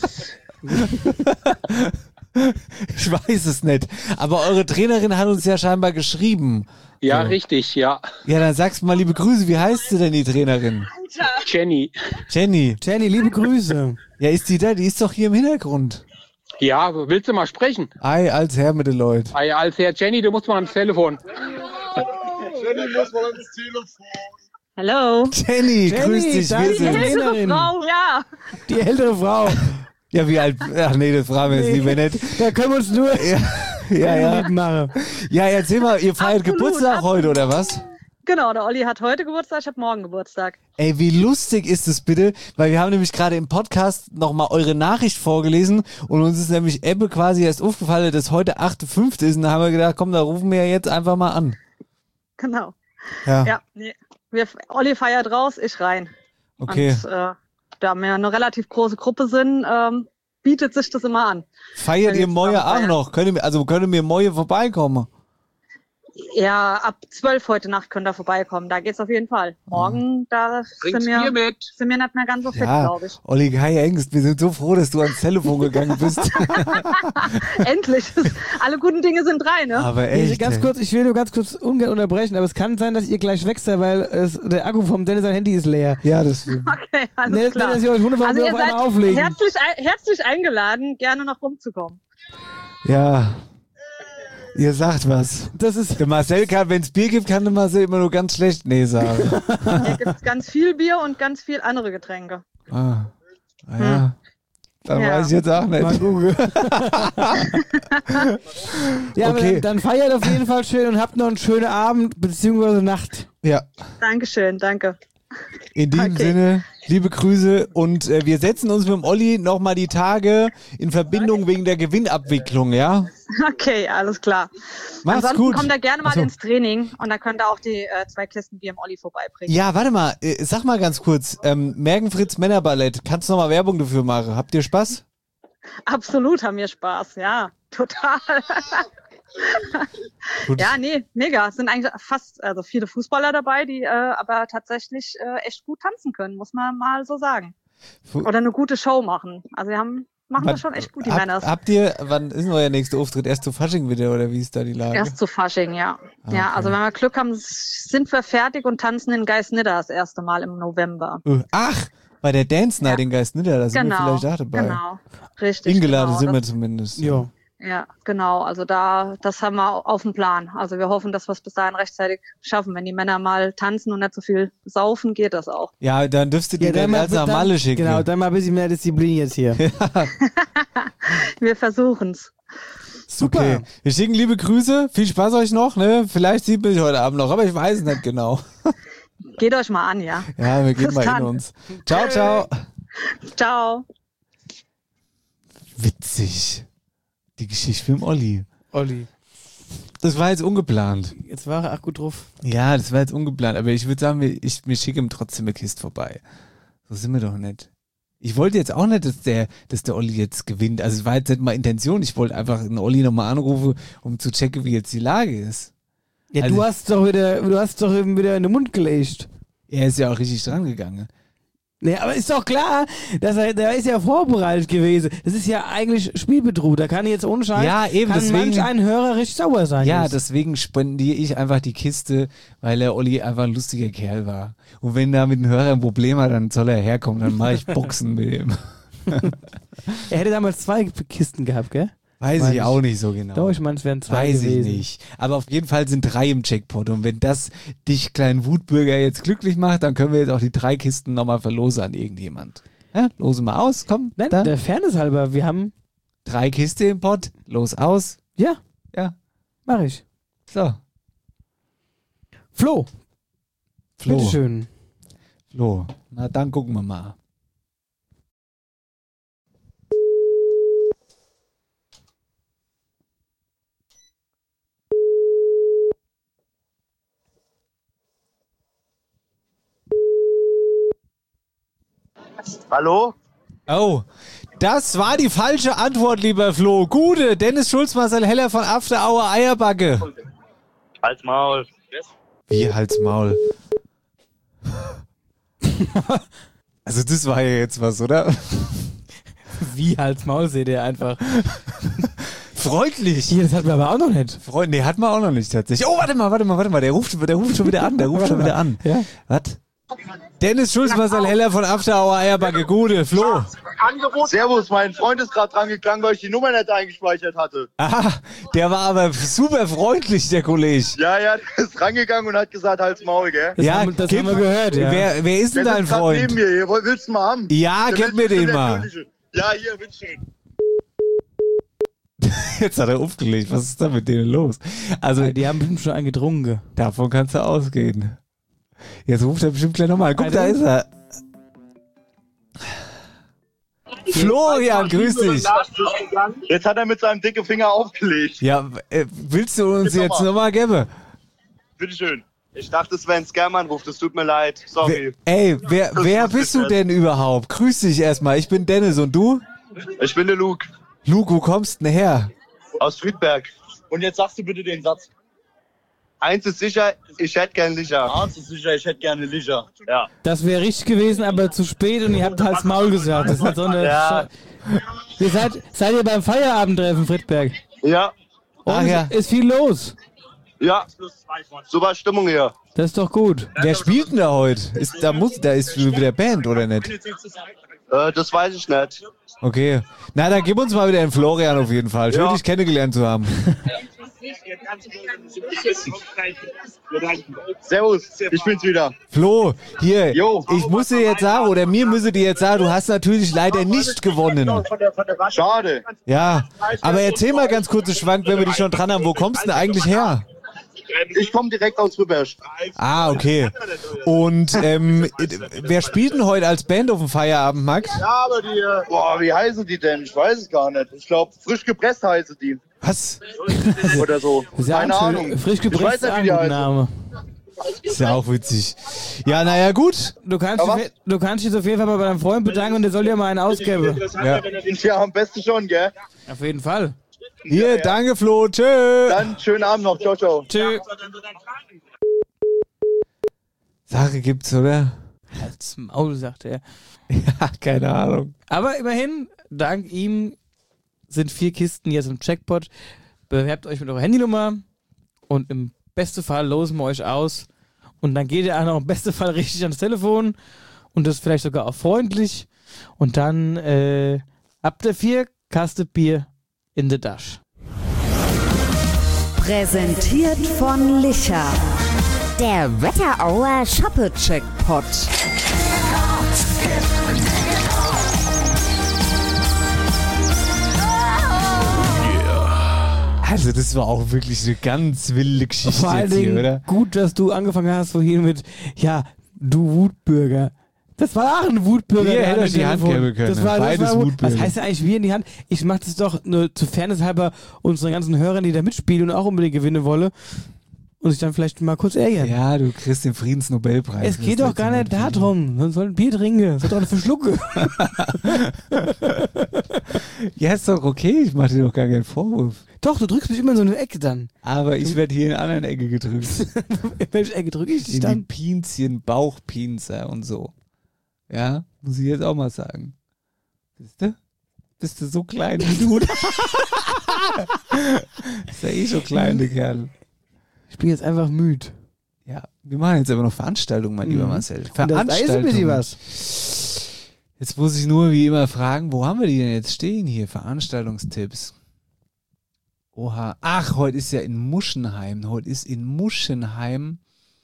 [SPEAKER 4] Ich weiß es nicht. Aber eure Trainerin hat uns ja scheinbar geschrieben.
[SPEAKER 14] Ja,
[SPEAKER 4] So.
[SPEAKER 14] richtig, ja.
[SPEAKER 4] Ja, dann sagst du mal liebe Grüße. Wie heißt sie denn, die Trainerin?
[SPEAKER 14] Jenny.
[SPEAKER 4] Jenny.
[SPEAKER 3] Jenny, liebe Grüße.
[SPEAKER 4] Ja, ist die da? Die ist doch hier im Hintergrund.
[SPEAKER 14] Ja, willst du mal sprechen?
[SPEAKER 4] Ei, als Herr mit den Leuten.
[SPEAKER 14] Ei, als Herr Jenny, du musst mal ans Telefon.
[SPEAKER 10] Jenny muss mal ans Telefon.
[SPEAKER 15] Hallo.
[SPEAKER 4] Jenny, grüß dich.
[SPEAKER 3] da
[SPEAKER 4] Wir
[SPEAKER 3] ist die
[SPEAKER 4] sind
[SPEAKER 3] Trainerin.
[SPEAKER 15] Frau, ja.
[SPEAKER 3] Die ältere Frau.
[SPEAKER 4] Ja, wie alt? Ach nee, das fragen wir jetzt lieber nicht.
[SPEAKER 3] Da können wir uns nur
[SPEAKER 4] Ja.
[SPEAKER 3] machen.
[SPEAKER 4] Ja, erzähl mal, ihr feiert
[SPEAKER 15] Absolut,
[SPEAKER 4] Geburtstag heute, oder was?
[SPEAKER 15] Genau, der Olli hat heute Geburtstag, ich habe morgen Geburtstag.
[SPEAKER 4] Ey, wie lustig ist es bitte? Weil wir haben nämlich gerade im Podcast nochmal eure Nachricht vorgelesen und uns ist nämlich Ebbe quasi erst aufgefallen, dass heute 8.5. ist und da haben wir gedacht, komm, da rufen wir jetzt einfach mal an.
[SPEAKER 15] Genau.
[SPEAKER 4] Ja.
[SPEAKER 15] Nee. Olli feiert raus, ich rein.
[SPEAKER 4] Okay.
[SPEAKER 15] Und da wir eine relativ große Gruppe sind, bietet sich das immer an.
[SPEAKER 4] Feiert
[SPEAKER 15] Wenn
[SPEAKER 4] ihr
[SPEAKER 15] wir
[SPEAKER 4] Moje
[SPEAKER 15] zusammen
[SPEAKER 4] auch
[SPEAKER 15] feiern.
[SPEAKER 4] noch? Können wir Moje vorbeikommen?
[SPEAKER 15] Ja, ab 12 heute Nacht könnt ihr vorbeikommen. Da geht's auf jeden Fall. Morgen, da
[SPEAKER 14] Bringt's
[SPEAKER 15] sind wir
[SPEAKER 14] Bier mit.
[SPEAKER 15] nicht mehr ganz so fit,
[SPEAKER 4] Ja,
[SPEAKER 15] glaube ich.
[SPEAKER 4] Olli, keine Ängst, wir sind so froh, dass du ans Telefon gegangen bist.
[SPEAKER 15] Endlich. Alle guten Dinge sind drei, ne?
[SPEAKER 4] Aber
[SPEAKER 3] Ich
[SPEAKER 4] echt.
[SPEAKER 3] ganz
[SPEAKER 4] ey.
[SPEAKER 3] kurz, ich will nur ganz kurz ungern unterbrechen, aber es kann sein, dass ihr gleich wechselt, weil der Akku vom Dennis sein Handy ist leer.
[SPEAKER 4] Ja, das stimmt.
[SPEAKER 15] Okay, alles
[SPEAKER 3] Ne,
[SPEAKER 15] klar.
[SPEAKER 3] Dennis, ihr euch wunderbar
[SPEAKER 15] Also
[SPEAKER 3] nur
[SPEAKER 15] ihr
[SPEAKER 3] auf einmal
[SPEAKER 15] seid
[SPEAKER 3] auflegen.
[SPEAKER 15] herzlich eingeladen, gerne noch rumzukommen.
[SPEAKER 4] Ja. Ihr sagt was.
[SPEAKER 3] Das ist
[SPEAKER 4] Der Marcel kann, wenn es Bier gibt, kann der Marcel immer nur ganz schlecht Nee sagen.
[SPEAKER 15] Hier gibt's ganz viel Bier und ganz viel andere Getränke.
[SPEAKER 4] Ah ja. Dann
[SPEAKER 15] Ja.
[SPEAKER 4] weiß ich jetzt auch
[SPEAKER 3] Mal
[SPEAKER 4] nicht.
[SPEAKER 3] gucken. Ja, aber
[SPEAKER 4] Okay.
[SPEAKER 3] dann feiert auf jeden Fall schön und habt noch einen schönen Abend bzw. Nacht.
[SPEAKER 4] Ja.
[SPEAKER 15] Dankeschön, danke.
[SPEAKER 4] In diesem
[SPEAKER 15] Okay.
[SPEAKER 4] Sinne, liebe Grüße und wir setzen uns mit dem Olli nochmal die Tage in Verbindung wegen der Gewinnabwicklung, ja?
[SPEAKER 15] Okay, alles klar.
[SPEAKER 4] Mach's
[SPEAKER 15] Ansonsten
[SPEAKER 4] gut.
[SPEAKER 15] kommt ihr gerne mal
[SPEAKER 4] Ach so.
[SPEAKER 15] ins Training und da könnt ihr auch die 2 Kisten Bier im Olli vorbeibringen.
[SPEAKER 4] Ja, warte mal, sag mal ganz kurz, Mergenfritz Männerballett, kannst du nochmal Werbung dafür machen? Habt ihr Spaß?
[SPEAKER 15] Absolut haben wir Spaß, ja, total.
[SPEAKER 4] Gut.
[SPEAKER 15] Ja, nee, mega. Es sind eigentlich also viele Fußballer dabei, die aber tatsächlich echt gut tanzen können, muss man mal so sagen. Oder eine gute Show machen. Also machen das schon echt gut, die Männer.
[SPEAKER 4] Habt ihr, wann ist denn euer nächster Auftritt? Erst zu Fasching wieder oder wie ist da die Lage?
[SPEAKER 15] Erst zu Fasching, ja.
[SPEAKER 4] Okay.
[SPEAKER 15] Ja, also wenn wir Glück haben, sind wir fertig und tanzen in Geisnidda das erste Mal im November.
[SPEAKER 4] Ach, bei der Dance Night in Geistnitter, da sind wir
[SPEAKER 15] Genau,
[SPEAKER 4] vielleicht auch dabei.
[SPEAKER 15] genau. Richtig.
[SPEAKER 4] Eingeladen
[SPEAKER 15] genau.
[SPEAKER 4] sind wir
[SPEAKER 15] Das-
[SPEAKER 4] zumindest.
[SPEAKER 3] Ja.
[SPEAKER 15] Ja, genau. Also das haben wir auf dem Plan. Also wir hoffen, dass wir es bis dahin rechtzeitig schaffen. Wenn die Männer mal tanzen und nicht so viel saufen, geht das auch.
[SPEAKER 4] Ja, dann dürftet ihr den als nach Malle schicken.
[SPEAKER 3] Genau, dann mal ein bisschen mehr Disziplin jetzt hier.
[SPEAKER 15] Wir versuchen's.
[SPEAKER 3] Super.
[SPEAKER 4] Okay. Wir schicken liebe Grüße. Viel Spaß euch noch. Ne? Vielleicht sieht man sich heute Abend noch, aber ich weiß es nicht genau.
[SPEAKER 15] Geht euch mal an, ja.
[SPEAKER 4] Ja, wir gehen
[SPEAKER 15] Bis
[SPEAKER 4] mal
[SPEAKER 15] dann.
[SPEAKER 4] in uns. Ciao, ciao.
[SPEAKER 15] Ciao.
[SPEAKER 4] Witzig. Die Geschichte mit dem Olli.
[SPEAKER 3] Olli.
[SPEAKER 4] Das war jetzt ungeplant.
[SPEAKER 3] Jetzt war er auch gut drauf.
[SPEAKER 4] Ja, das war jetzt ungeplant, aber ich würde sagen, wir schicken ihm trotzdem eine Kiste vorbei. So sind wir doch nicht. Ich wollte jetzt auch nicht, dass der Olli jetzt gewinnt. Also es war jetzt nicht mal Intention. Ich wollte einfach den Olli nochmal anrufen, um zu checken, wie jetzt die Lage ist.
[SPEAKER 3] Ja,
[SPEAKER 4] also,
[SPEAKER 3] du hast doch wieder in den Mund gelegt.
[SPEAKER 4] Er ist ja auch richtig dran gegangen.
[SPEAKER 3] Nee, aber ist doch klar, der ist ja vorbereitet gewesen. Das ist ja eigentlich Spielbetrug. Da kann jetzt ohne Scheiß,
[SPEAKER 4] ja, eben,
[SPEAKER 3] kann
[SPEAKER 4] deswegen,
[SPEAKER 3] manch ein Hörer richtig sauer sein.
[SPEAKER 4] Ja,
[SPEAKER 3] jetzt.
[SPEAKER 4] deswegen spendiere ich einfach die Kiste, weil der Olli einfach ein lustiger Kerl war. Und wenn da mit dem Hörer ein Problem hat, dann soll er herkommen, dann mache ich Boxen mit ihm.
[SPEAKER 3] Er hätte damals 2 Kisten gehabt, gell?
[SPEAKER 4] Weiß ich auch nicht so genau.
[SPEAKER 3] Doch, ich meine, es wären 2
[SPEAKER 4] Weiß
[SPEAKER 3] gewesen.
[SPEAKER 4] ich nicht. Aber auf jeden Fall sind 3 im Jackpot. Und wenn das dich, kleinen Wutbürger, jetzt glücklich macht, dann können wir jetzt auch die 3 Kisten nochmal verlosen an irgendjemand. Ja, lose mal aus, komm.
[SPEAKER 3] Nein,
[SPEAKER 4] da.
[SPEAKER 3] der Fairness halber, wir haben
[SPEAKER 4] 3 Kisten im Pot, los aus.
[SPEAKER 3] Ja.
[SPEAKER 4] Ja.
[SPEAKER 3] Mach ich.
[SPEAKER 4] So.
[SPEAKER 3] Flo.
[SPEAKER 4] Flo.
[SPEAKER 3] Bitteschön.
[SPEAKER 4] Flo. Na, dann gucken wir mal.
[SPEAKER 16] Hallo?
[SPEAKER 4] Oh, das war die falsche Antwort, lieber Flo. Gute, Dennis Schulz, Marcel Heller von After Hour Eierbacke.
[SPEAKER 16] Halt's Maul.
[SPEAKER 4] Wie Halt's Maul? Also das war ja jetzt was, oder?
[SPEAKER 3] Wie Halt's Maul, seht ihr einfach.
[SPEAKER 4] Freundlich.
[SPEAKER 3] Ja, das hatten wir aber auch noch nicht.
[SPEAKER 4] Nee, hatten wir auch noch nicht tatsächlich. Oh, warte mal. Der ruft schon wieder an.
[SPEAKER 3] Ja?
[SPEAKER 4] Was? Dennis Schulz, Marcel Heller von After Hour Eierbacke. Gute, Flo.
[SPEAKER 16] Servus, mein Freund ist gerade dran gegangen, weil ich die Nummer nicht eingespeichert hatte.
[SPEAKER 4] Aha, der war aber super freundlich, der Kollege.
[SPEAKER 16] Ja, der ist rangegangen und hat gesagt, halt's Maul, gell?
[SPEAKER 3] Das haben wir gehört, ja.
[SPEAKER 4] Wer ist denn dein Freund?
[SPEAKER 16] Neben mir. Hier, willst du mal haben?
[SPEAKER 4] Ja, gib mir den mal.
[SPEAKER 16] Ja, hier, bitteschön.
[SPEAKER 4] Jetzt hat er aufgelegt. Was ist da mit denen los? Also,
[SPEAKER 3] die haben bestimmt schon einen getrunken.
[SPEAKER 4] Davon kannst du ausgehen. Jetzt ruft er bestimmt gleich nochmal. Guck, da ist er. Florian, grüß dich.
[SPEAKER 16] Jetzt hat er mit seinem dicken Finger aufgelegt.
[SPEAKER 4] Ja, willst du uns jetzt nochmal geben?
[SPEAKER 16] Bitteschön. Ich dachte, es wäre ein Scam-Anruf, das tut mir leid. Sorry.
[SPEAKER 4] Wer bist du denn überhaupt? Grüß dich erstmal. Ich bin Dennis und du?
[SPEAKER 16] Ich bin der Luke.
[SPEAKER 4] Luke, wo kommst du denn her?
[SPEAKER 16] Aus Friedberg. Und jetzt sagst du bitte den Satz. Eins ist sicher, ich hätte gerne Licher. Eins ist sicher, ich hätte gerne Licher. Ja.
[SPEAKER 3] Das wäre richtig gewesen, aber zu spät und ihr habt Halt's Maul gesagt. Das ist halt so eine
[SPEAKER 16] Ja.
[SPEAKER 3] Ihr seid ihr beim Feierabendtreffen, Friedberg?
[SPEAKER 16] Ja.
[SPEAKER 3] Und ist viel los.
[SPEAKER 16] Ja. Super Stimmung hier.
[SPEAKER 3] Das ist doch gut.
[SPEAKER 4] Wer spielt denn da heute? Da ist wieder Band, oder nicht?
[SPEAKER 16] Das weiß ich nicht.
[SPEAKER 4] Okay. Na, dann gib uns mal wieder den Florian auf jeden Fall. Schön, dich kennengelernt zu haben.
[SPEAKER 16] Servus, ich bin's wieder.
[SPEAKER 4] Flo, hier, ich muss dir jetzt sagen, oder mir müsse dir jetzt sagen, du hast natürlich leider nicht gewonnen.
[SPEAKER 16] Schade.
[SPEAKER 4] Ja, aber erzähl mal ganz kurz, Schwank, wenn wir dich schon dran haben, wo kommst du denn eigentlich her?
[SPEAKER 16] Ich komme direkt aus Friedberg.
[SPEAKER 4] Ah, okay. Und wer spielt denn heute als Band auf dem Feierabendmarkt?
[SPEAKER 16] Ja, aber wie heißen die denn? Ich weiß es gar nicht. Ich glaube, frisch gepresst heißen die.
[SPEAKER 4] Was?
[SPEAKER 16] Oder so. Keine Ahnung.
[SPEAKER 3] Frisch gepresst ist ein guter Name.
[SPEAKER 4] Ist ja auch witzig. Ja, naja, gut.
[SPEAKER 3] Du kannst dich auf jeden Fall mal bei deinem Freund bedanken und der soll dir mal einen ausgeben.
[SPEAKER 16] Ja, am besten schon, gell?
[SPEAKER 3] Auf jeden Fall.
[SPEAKER 4] Hier, danke Flo, tschö.
[SPEAKER 16] Dann schönen Abend noch, ciao, ciao.
[SPEAKER 3] Tschö.
[SPEAKER 4] Sache gibt's, oder?
[SPEAKER 3] Halt's Maul, sagt er.
[SPEAKER 4] Ja, keine Ahnung.
[SPEAKER 3] Aber immerhin, dank ihm sind 4 Kisten jetzt im Jackpot. Bewerbt euch mit eurer Handynummer und im besten Fall losen wir euch aus. Und dann geht ihr auch noch im besten Fall richtig ans Telefon und das vielleicht sogar auch freundlich. Und dann habt ihr 4 Kasten Bier in the Dash.
[SPEAKER 13] Präsentiert von Licher. Der Wetterauer Shoppe-Checkpot.
[SPEAKER 4] Also das war auch wirklich eine ganz wilde Geschichte
[SPEAKER 3] Vor allen
[SPEAKER 4] jetzt hier,
[SPEAKER 3] Dingen
[SPEAKER 4] oder?
[SPEAKER 3] gut, dass du angefangen hast vorhin mit, ja, du Wutbürger. Das war auch ein Wutbürger.
[SPEAKER 4] Ihr hättet die Hand geben können.
[SPEAKER 3] Beides Wutbürger. Was heißt denn eigentlich wir in die Hand? Ich mach das doch nur zu Fairness halber unseren ganzen Hörern, die da mitspielen und auch unbedingt gewinnen wollen und sich dann vielleicht mal kurz ärgern.
[SPEAKER 4] Ja, du kriegst den Friedensnobelpreis.
[SPEAKER 3] Es geht doch gar nicht darum. Man soll ein Bier trinken. Soll doch eine Verschlucke.
[SPEAKER 4] Ja, ist doch okay. Ich mach dir doch gar keinen Vorwurf.
[SPEAKER 3] Doch, du drückst mich immer in so eine Ecke dann.
[SPEAKER 4] Aber ich werde hier in einer anderen Ecke gedrückt.
[SPEAKER 3] In welche Ecke drücke ich dich
[SPEAKER 4] in
[SPEAKER 3] dann?
[SPEAKER 4] Die Pinzchen, Bauchpinzer und so. Ja, muss ich jetzt auch mal sagen. Siehst du? Bist du so klein wie du? Ist ja eh so klein, der Kerl.
[SPEAKER 3] Ich bin jetzt einfach müde.
[SPEAKER 4] Ja, wir machen jetzt aber noch Veranstaltungen, mein lieber Marcel.
[SPEAKER 3] Veranstaltungen. Da ist ein bisschen was.
[SPEAKER 4] Jetzt muss ich nur wie immer fragen, wo haben wir die denn jetzt stehen hier? Veranstaltungstipps. Oha. Ach, heute ist ja in Muschenheim. Heute ist in Muschenheim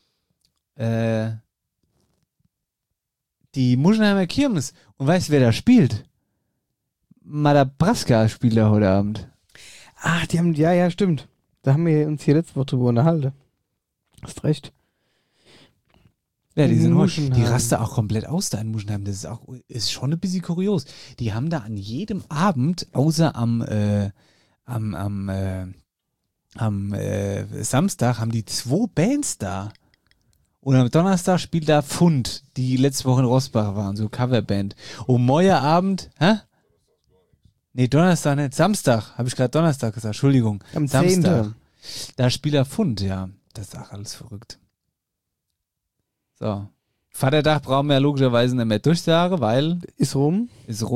[SPEAKER 4] die Muschenheimer Kirmes. Und weißt du, wer da spielt? Madabraska spielt da heute Abend.
[SPEAKER 3] Ach, die haben, ja, stimmt. Da haben wir uns hier letzte Woche drüber unterhalten. Hast recht.
[SPEAKER 4] Ja, die sind heute, die raste auch komplett aus da in Muschenheim. Das ist schon ein bisschen kurios. Die haben da an jedem Abend, außer am Samstag, haben die 2 Bands da. Und am Donnerstag spielt da Pfund, die letzte Woche in Rossbach waren, so Coverband. Und morgen Abend, Nee, Donnerstag nicht, Samstag, habe ich gerade Donnerstag gesagt, Entschuldigung.
[SPEAKER 3] Am
[SPEAKER 4] Samstag.
[SPEAKER 3] 10.
[SPEAKER 4] Da spielt er Pfund, ja. Das ist auch alles verrückt. So. Vatertag brauchen wir ja logischerweise nicht mehr durchsagen, weil...
[SPEAKER 3] Ist rum.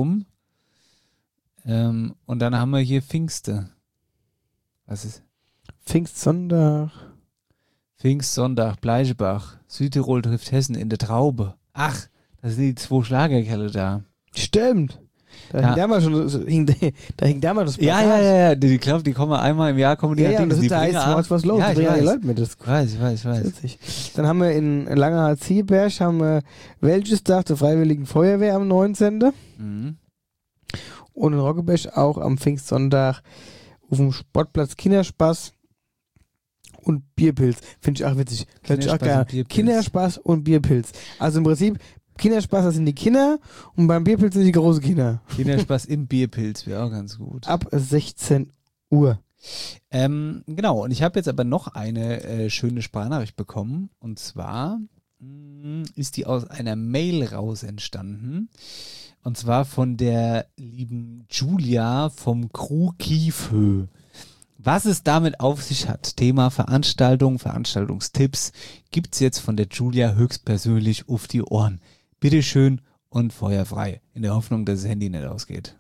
[SPEAKER 4] Und dann haben wir hier Pfingste. Was ist?
[SPEAKER 3] Pfingstsonntag,
[SPEAKER 4] Bleichebach. Südtirol trifft Hessen in der Traube. Ach, das sind die 2 Schlagerkerle da.
[SPEAKER 3] Stimmt. Da hing damals das Plakat.
[SPEAKER 4] Ja. Ich glaube, die kommen einmal im Jahr, kommen die
[SPEAKER 3] ja, das ist da heißt, was los?
[SPEAKER 4] Ja,
[SPEAKER 3] die bringen die Leute mit. Das
[SPEAKER 4] ich weiß.
[SPEAKER 3] Dann haben wir in Langerhans-Zieberg haben wir Wäldchestag der Freiwilligen Feuerwehr am 19.
[SPEAKER 4] Mhm.
[SPEAKER 3] Und in Roggebech auch am Pfingstsonntag auf dem Sportplatz Kinderspaß und Bierpilz. Finde ich auch witzig. Kinderspaß und Bierpilz. Also im Prinzip Kinderspaß, das sind die Kinder und beim Bierpilz sind die großen Kinder.
[SPEAKER 4] Kinderspaß im Bierpilz wäre auch ganz gut.
[SPEAKER 3] Ab 16 Uhr.
[SPEAKER 4] Genau, und ich habe jetzt aber noch eine schöne Sprachnachricht bekommen. Und zwar ist die aus einer Mail raus entstanden. Und zwar von der lieben Julia vom Crew Kiefhö. Was es damit auf sich hat, Thema Veranstaltung, Veranstaltungstipps, gibt's jetzt von der Julia höchstpersönlich auf die Ohren. Bitteschön und feuerfrei, in der Hoffnung, dass das Handy nicht ausgeht.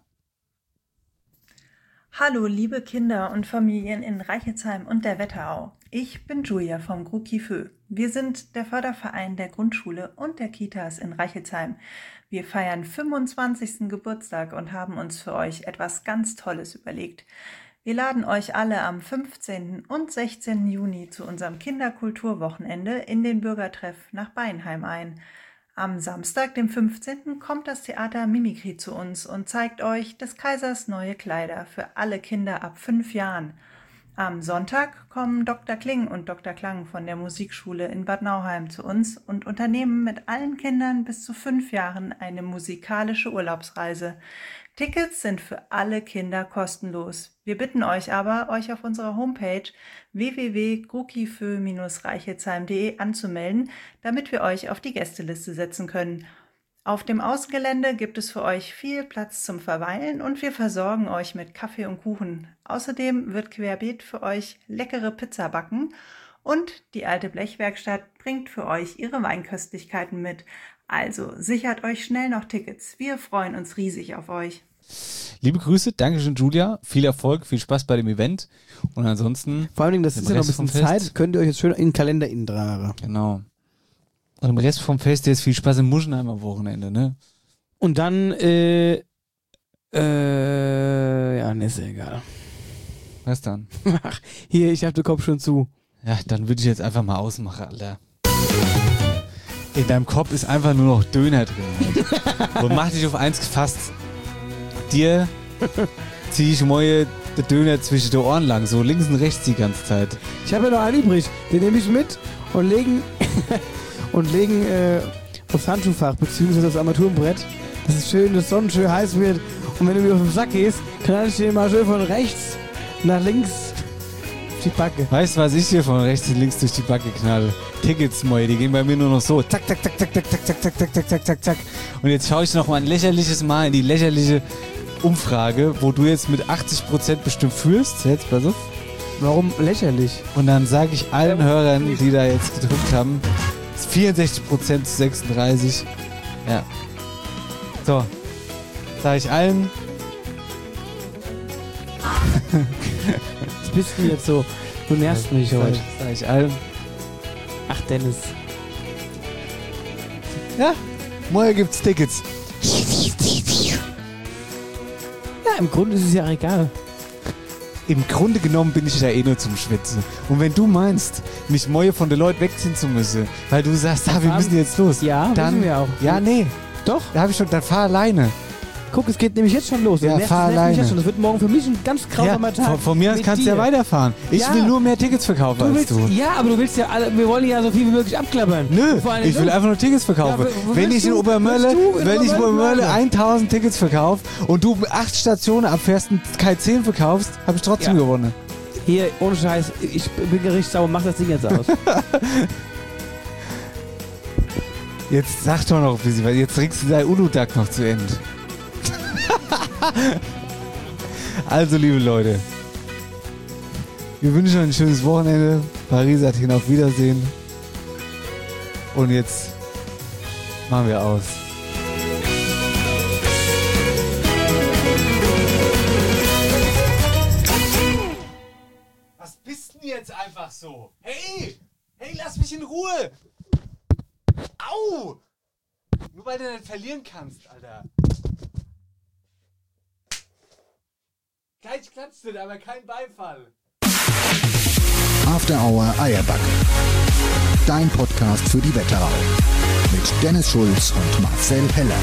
[SPEAKER 17] Hallo liebe Kinder und Familien in Reichelsheim und der Wetterau. Ich bin Julia vom Crew Kiefhö. Wir sind der Förderverein der Grundschule und der Kitas in Reichelsheim. Wir feiern 25. Geburtstag und haben uns für euch etwas ganz Tolles überlegt. Wir laden euch alle am 15. und 16. Juni zu unserem Kinderkulturwochenende in den Bürgertreff nach Beinheim ein. Am Samstag, dem 15., kommt das Theater Mimikry zu uns und zeigt euch des Kaisers neue Kleider für alle Kinder ab 5 Jahren. Am Sonntag kommen Dr. Kling und Dr. Klang von der Musikschule in Bad Nauheim zu uns und unternehmen mit allen Kindern bis zu 5 Jahren eine musikalische Urlaubsreise. Tickets sind für alle Kinder kostenlos. Wir bitten euch aber, euch auf unserer Homepage www.grukiefö-reichelsheim.de anzumelden, damit wir euch auf die Gästeliste setzen können. Auf dem Außengelände gibt es für euch viel Platz zum Verweilen und wir versorgen euch mit Kaffee und Kuchen. Außerdem wird querbeet für euch leckere Pizza backen und die alte Blechwerkstatt bringt für euch ihre Weinköstlichkeiten mit. Also sichert euch schnell noch Tickets. Wir freuen uns riesig auf euch.
[SPEAKER 4] Liebe Grüße, Dankeschön Julia, viel Erfolg, viel Spaß bei dem Event und ansonsten...
[SPEAKER 3] Vor allem, das ist ja noch ein bisschen Zeit, könnt ihr euch jetzt schön in den Kalender tragen.
[SPEAKER 4] Genau. Und im Rest vom Fest jetzt viel Spaß im Muschenheim am Wochenende, ne?
[SPEAKER 3] Und dann, ja, ne, ist ja egal.
[SPEAKER 4] Was dann?
[SPEAKER 3] Ach, hier, ich hab den Kopf schon zu.
[SPEAKER 4] Ja, dann würde ich jetzt einfach mal ausmachen, Alter. In deinem Kopf ist einfach nur noch Döner drin. Halt. Und mach dich auf eins gefasst. Dir zieh ich morgen den Döner zwischen den Ohren lang, so links und rechts die ganze Zeit.
[SPEAKER 3] Ich habe ja noch einen übrig, den nehme ich mit und legen aufs Handschuhfach, beziehungsweise aufs Armaturenbrett, dass es schön, das Sonnen schön heiß wird. Und wenn du mir auf den Sack gehst, kann ich dir mal schön von rechts nach links auf die Backe.
[SPEAKER 4] Weißt du, was ich hier von rechts und links durch die Backe knalle? Tickets, Moi, die gehen bei mir nur noch so. Zack, zack, zack, zack, zack, zack, zack, zack, zack, zack, zack, zack. Und jetzt schaue ich noch mal ein lächerliches Mal in die lächerliche Umfrage, wo du jetzt mit 80% bestimmt führst. Jetzt, pass auf.
[SPEAKER 3] Warum lächerlich?
[SPEAKER 4] Und dann sage ich allen Hörern, die da jetzt gedrückt haben, 64% zu 36. Ja. So. Sage ich allen.
[SPEAKER 3] Was bist du jetzt so? Du nervst mich heute.
[SPEAKER 4] Sag ich allen.
[SPEAKER 3] Ach, Dennis.
[SPEAKER 4] Ja, morgen gibt's Tickets.
[SPEAKER 3] Ja, im Grunde ist es ja egal.
[SPEAKER 4] Im Grunde genommen bin ich da eh nur zum Schwitzen. Und wenn du meinst, mich Moje von den Leuten wegziehen zu müssen, weil du sagst, wir müssen jetzt los.
[SPEAKER 3] Ja,
[SPEAKER 4] dann
[SPEAKER 3] müssen wir auch.
[SPEAKER 4] Ja, nee.
[SPEAKER 3] Doch.
[SPEAKER 4] Da habe ich schon, dann fahr alleine.
[SPEAKER 3] Guck, es geht nämlich jetzt schon los.
[SPEAKER 4] Ja, fahr alleine.
[SPEAKER 3] Das wird morgen für mich ein ganz grausamer Tag.
[SPEAKER 4] Von mir aus kannst du ja weiterfahren. Ich will nur mehr Tickets verkaufen als du.
[SPEAKER 3] Ja, aber du willst ja alle, wir wollen ja so viel wie möglich abklappern.
[SPEAKER 4] Nö, ich will einfach nur Tickets verkaufen. Ja, wenn ich in Obermölle 1000 Tickets verkaufe und du 8 Stationen abfährst und keine 10 verkaufst, habe ich trotzdem gewonnen.
[SPEAKER 3] Hier, ohne Scheiß, ich bin gerichtssauer, mach das Ding jetzt aus.
[SPEAKER 4] Jetzt sag doch noch ein bisschen, weil jetzt trinkst du dein Uludag noch zu Ende. Also, liebe Leute, wir wünschen euch ein schönes Wochenende. Paris hat hin auf Wiedersehen. Und jetzt machen wir aus. Was bist denn jetzt einfach so? Hey! Hey, lass mich in Ruhe! Au! Nur weil du nicht verlieren kannst, Alter. Gleich klatscht es, aber kein Beifall.
[SPEAKER 2] After Hour Eierbacke. Dein Podcast für die Wetterau. Mit Dennis Schulz und Marcel Heller.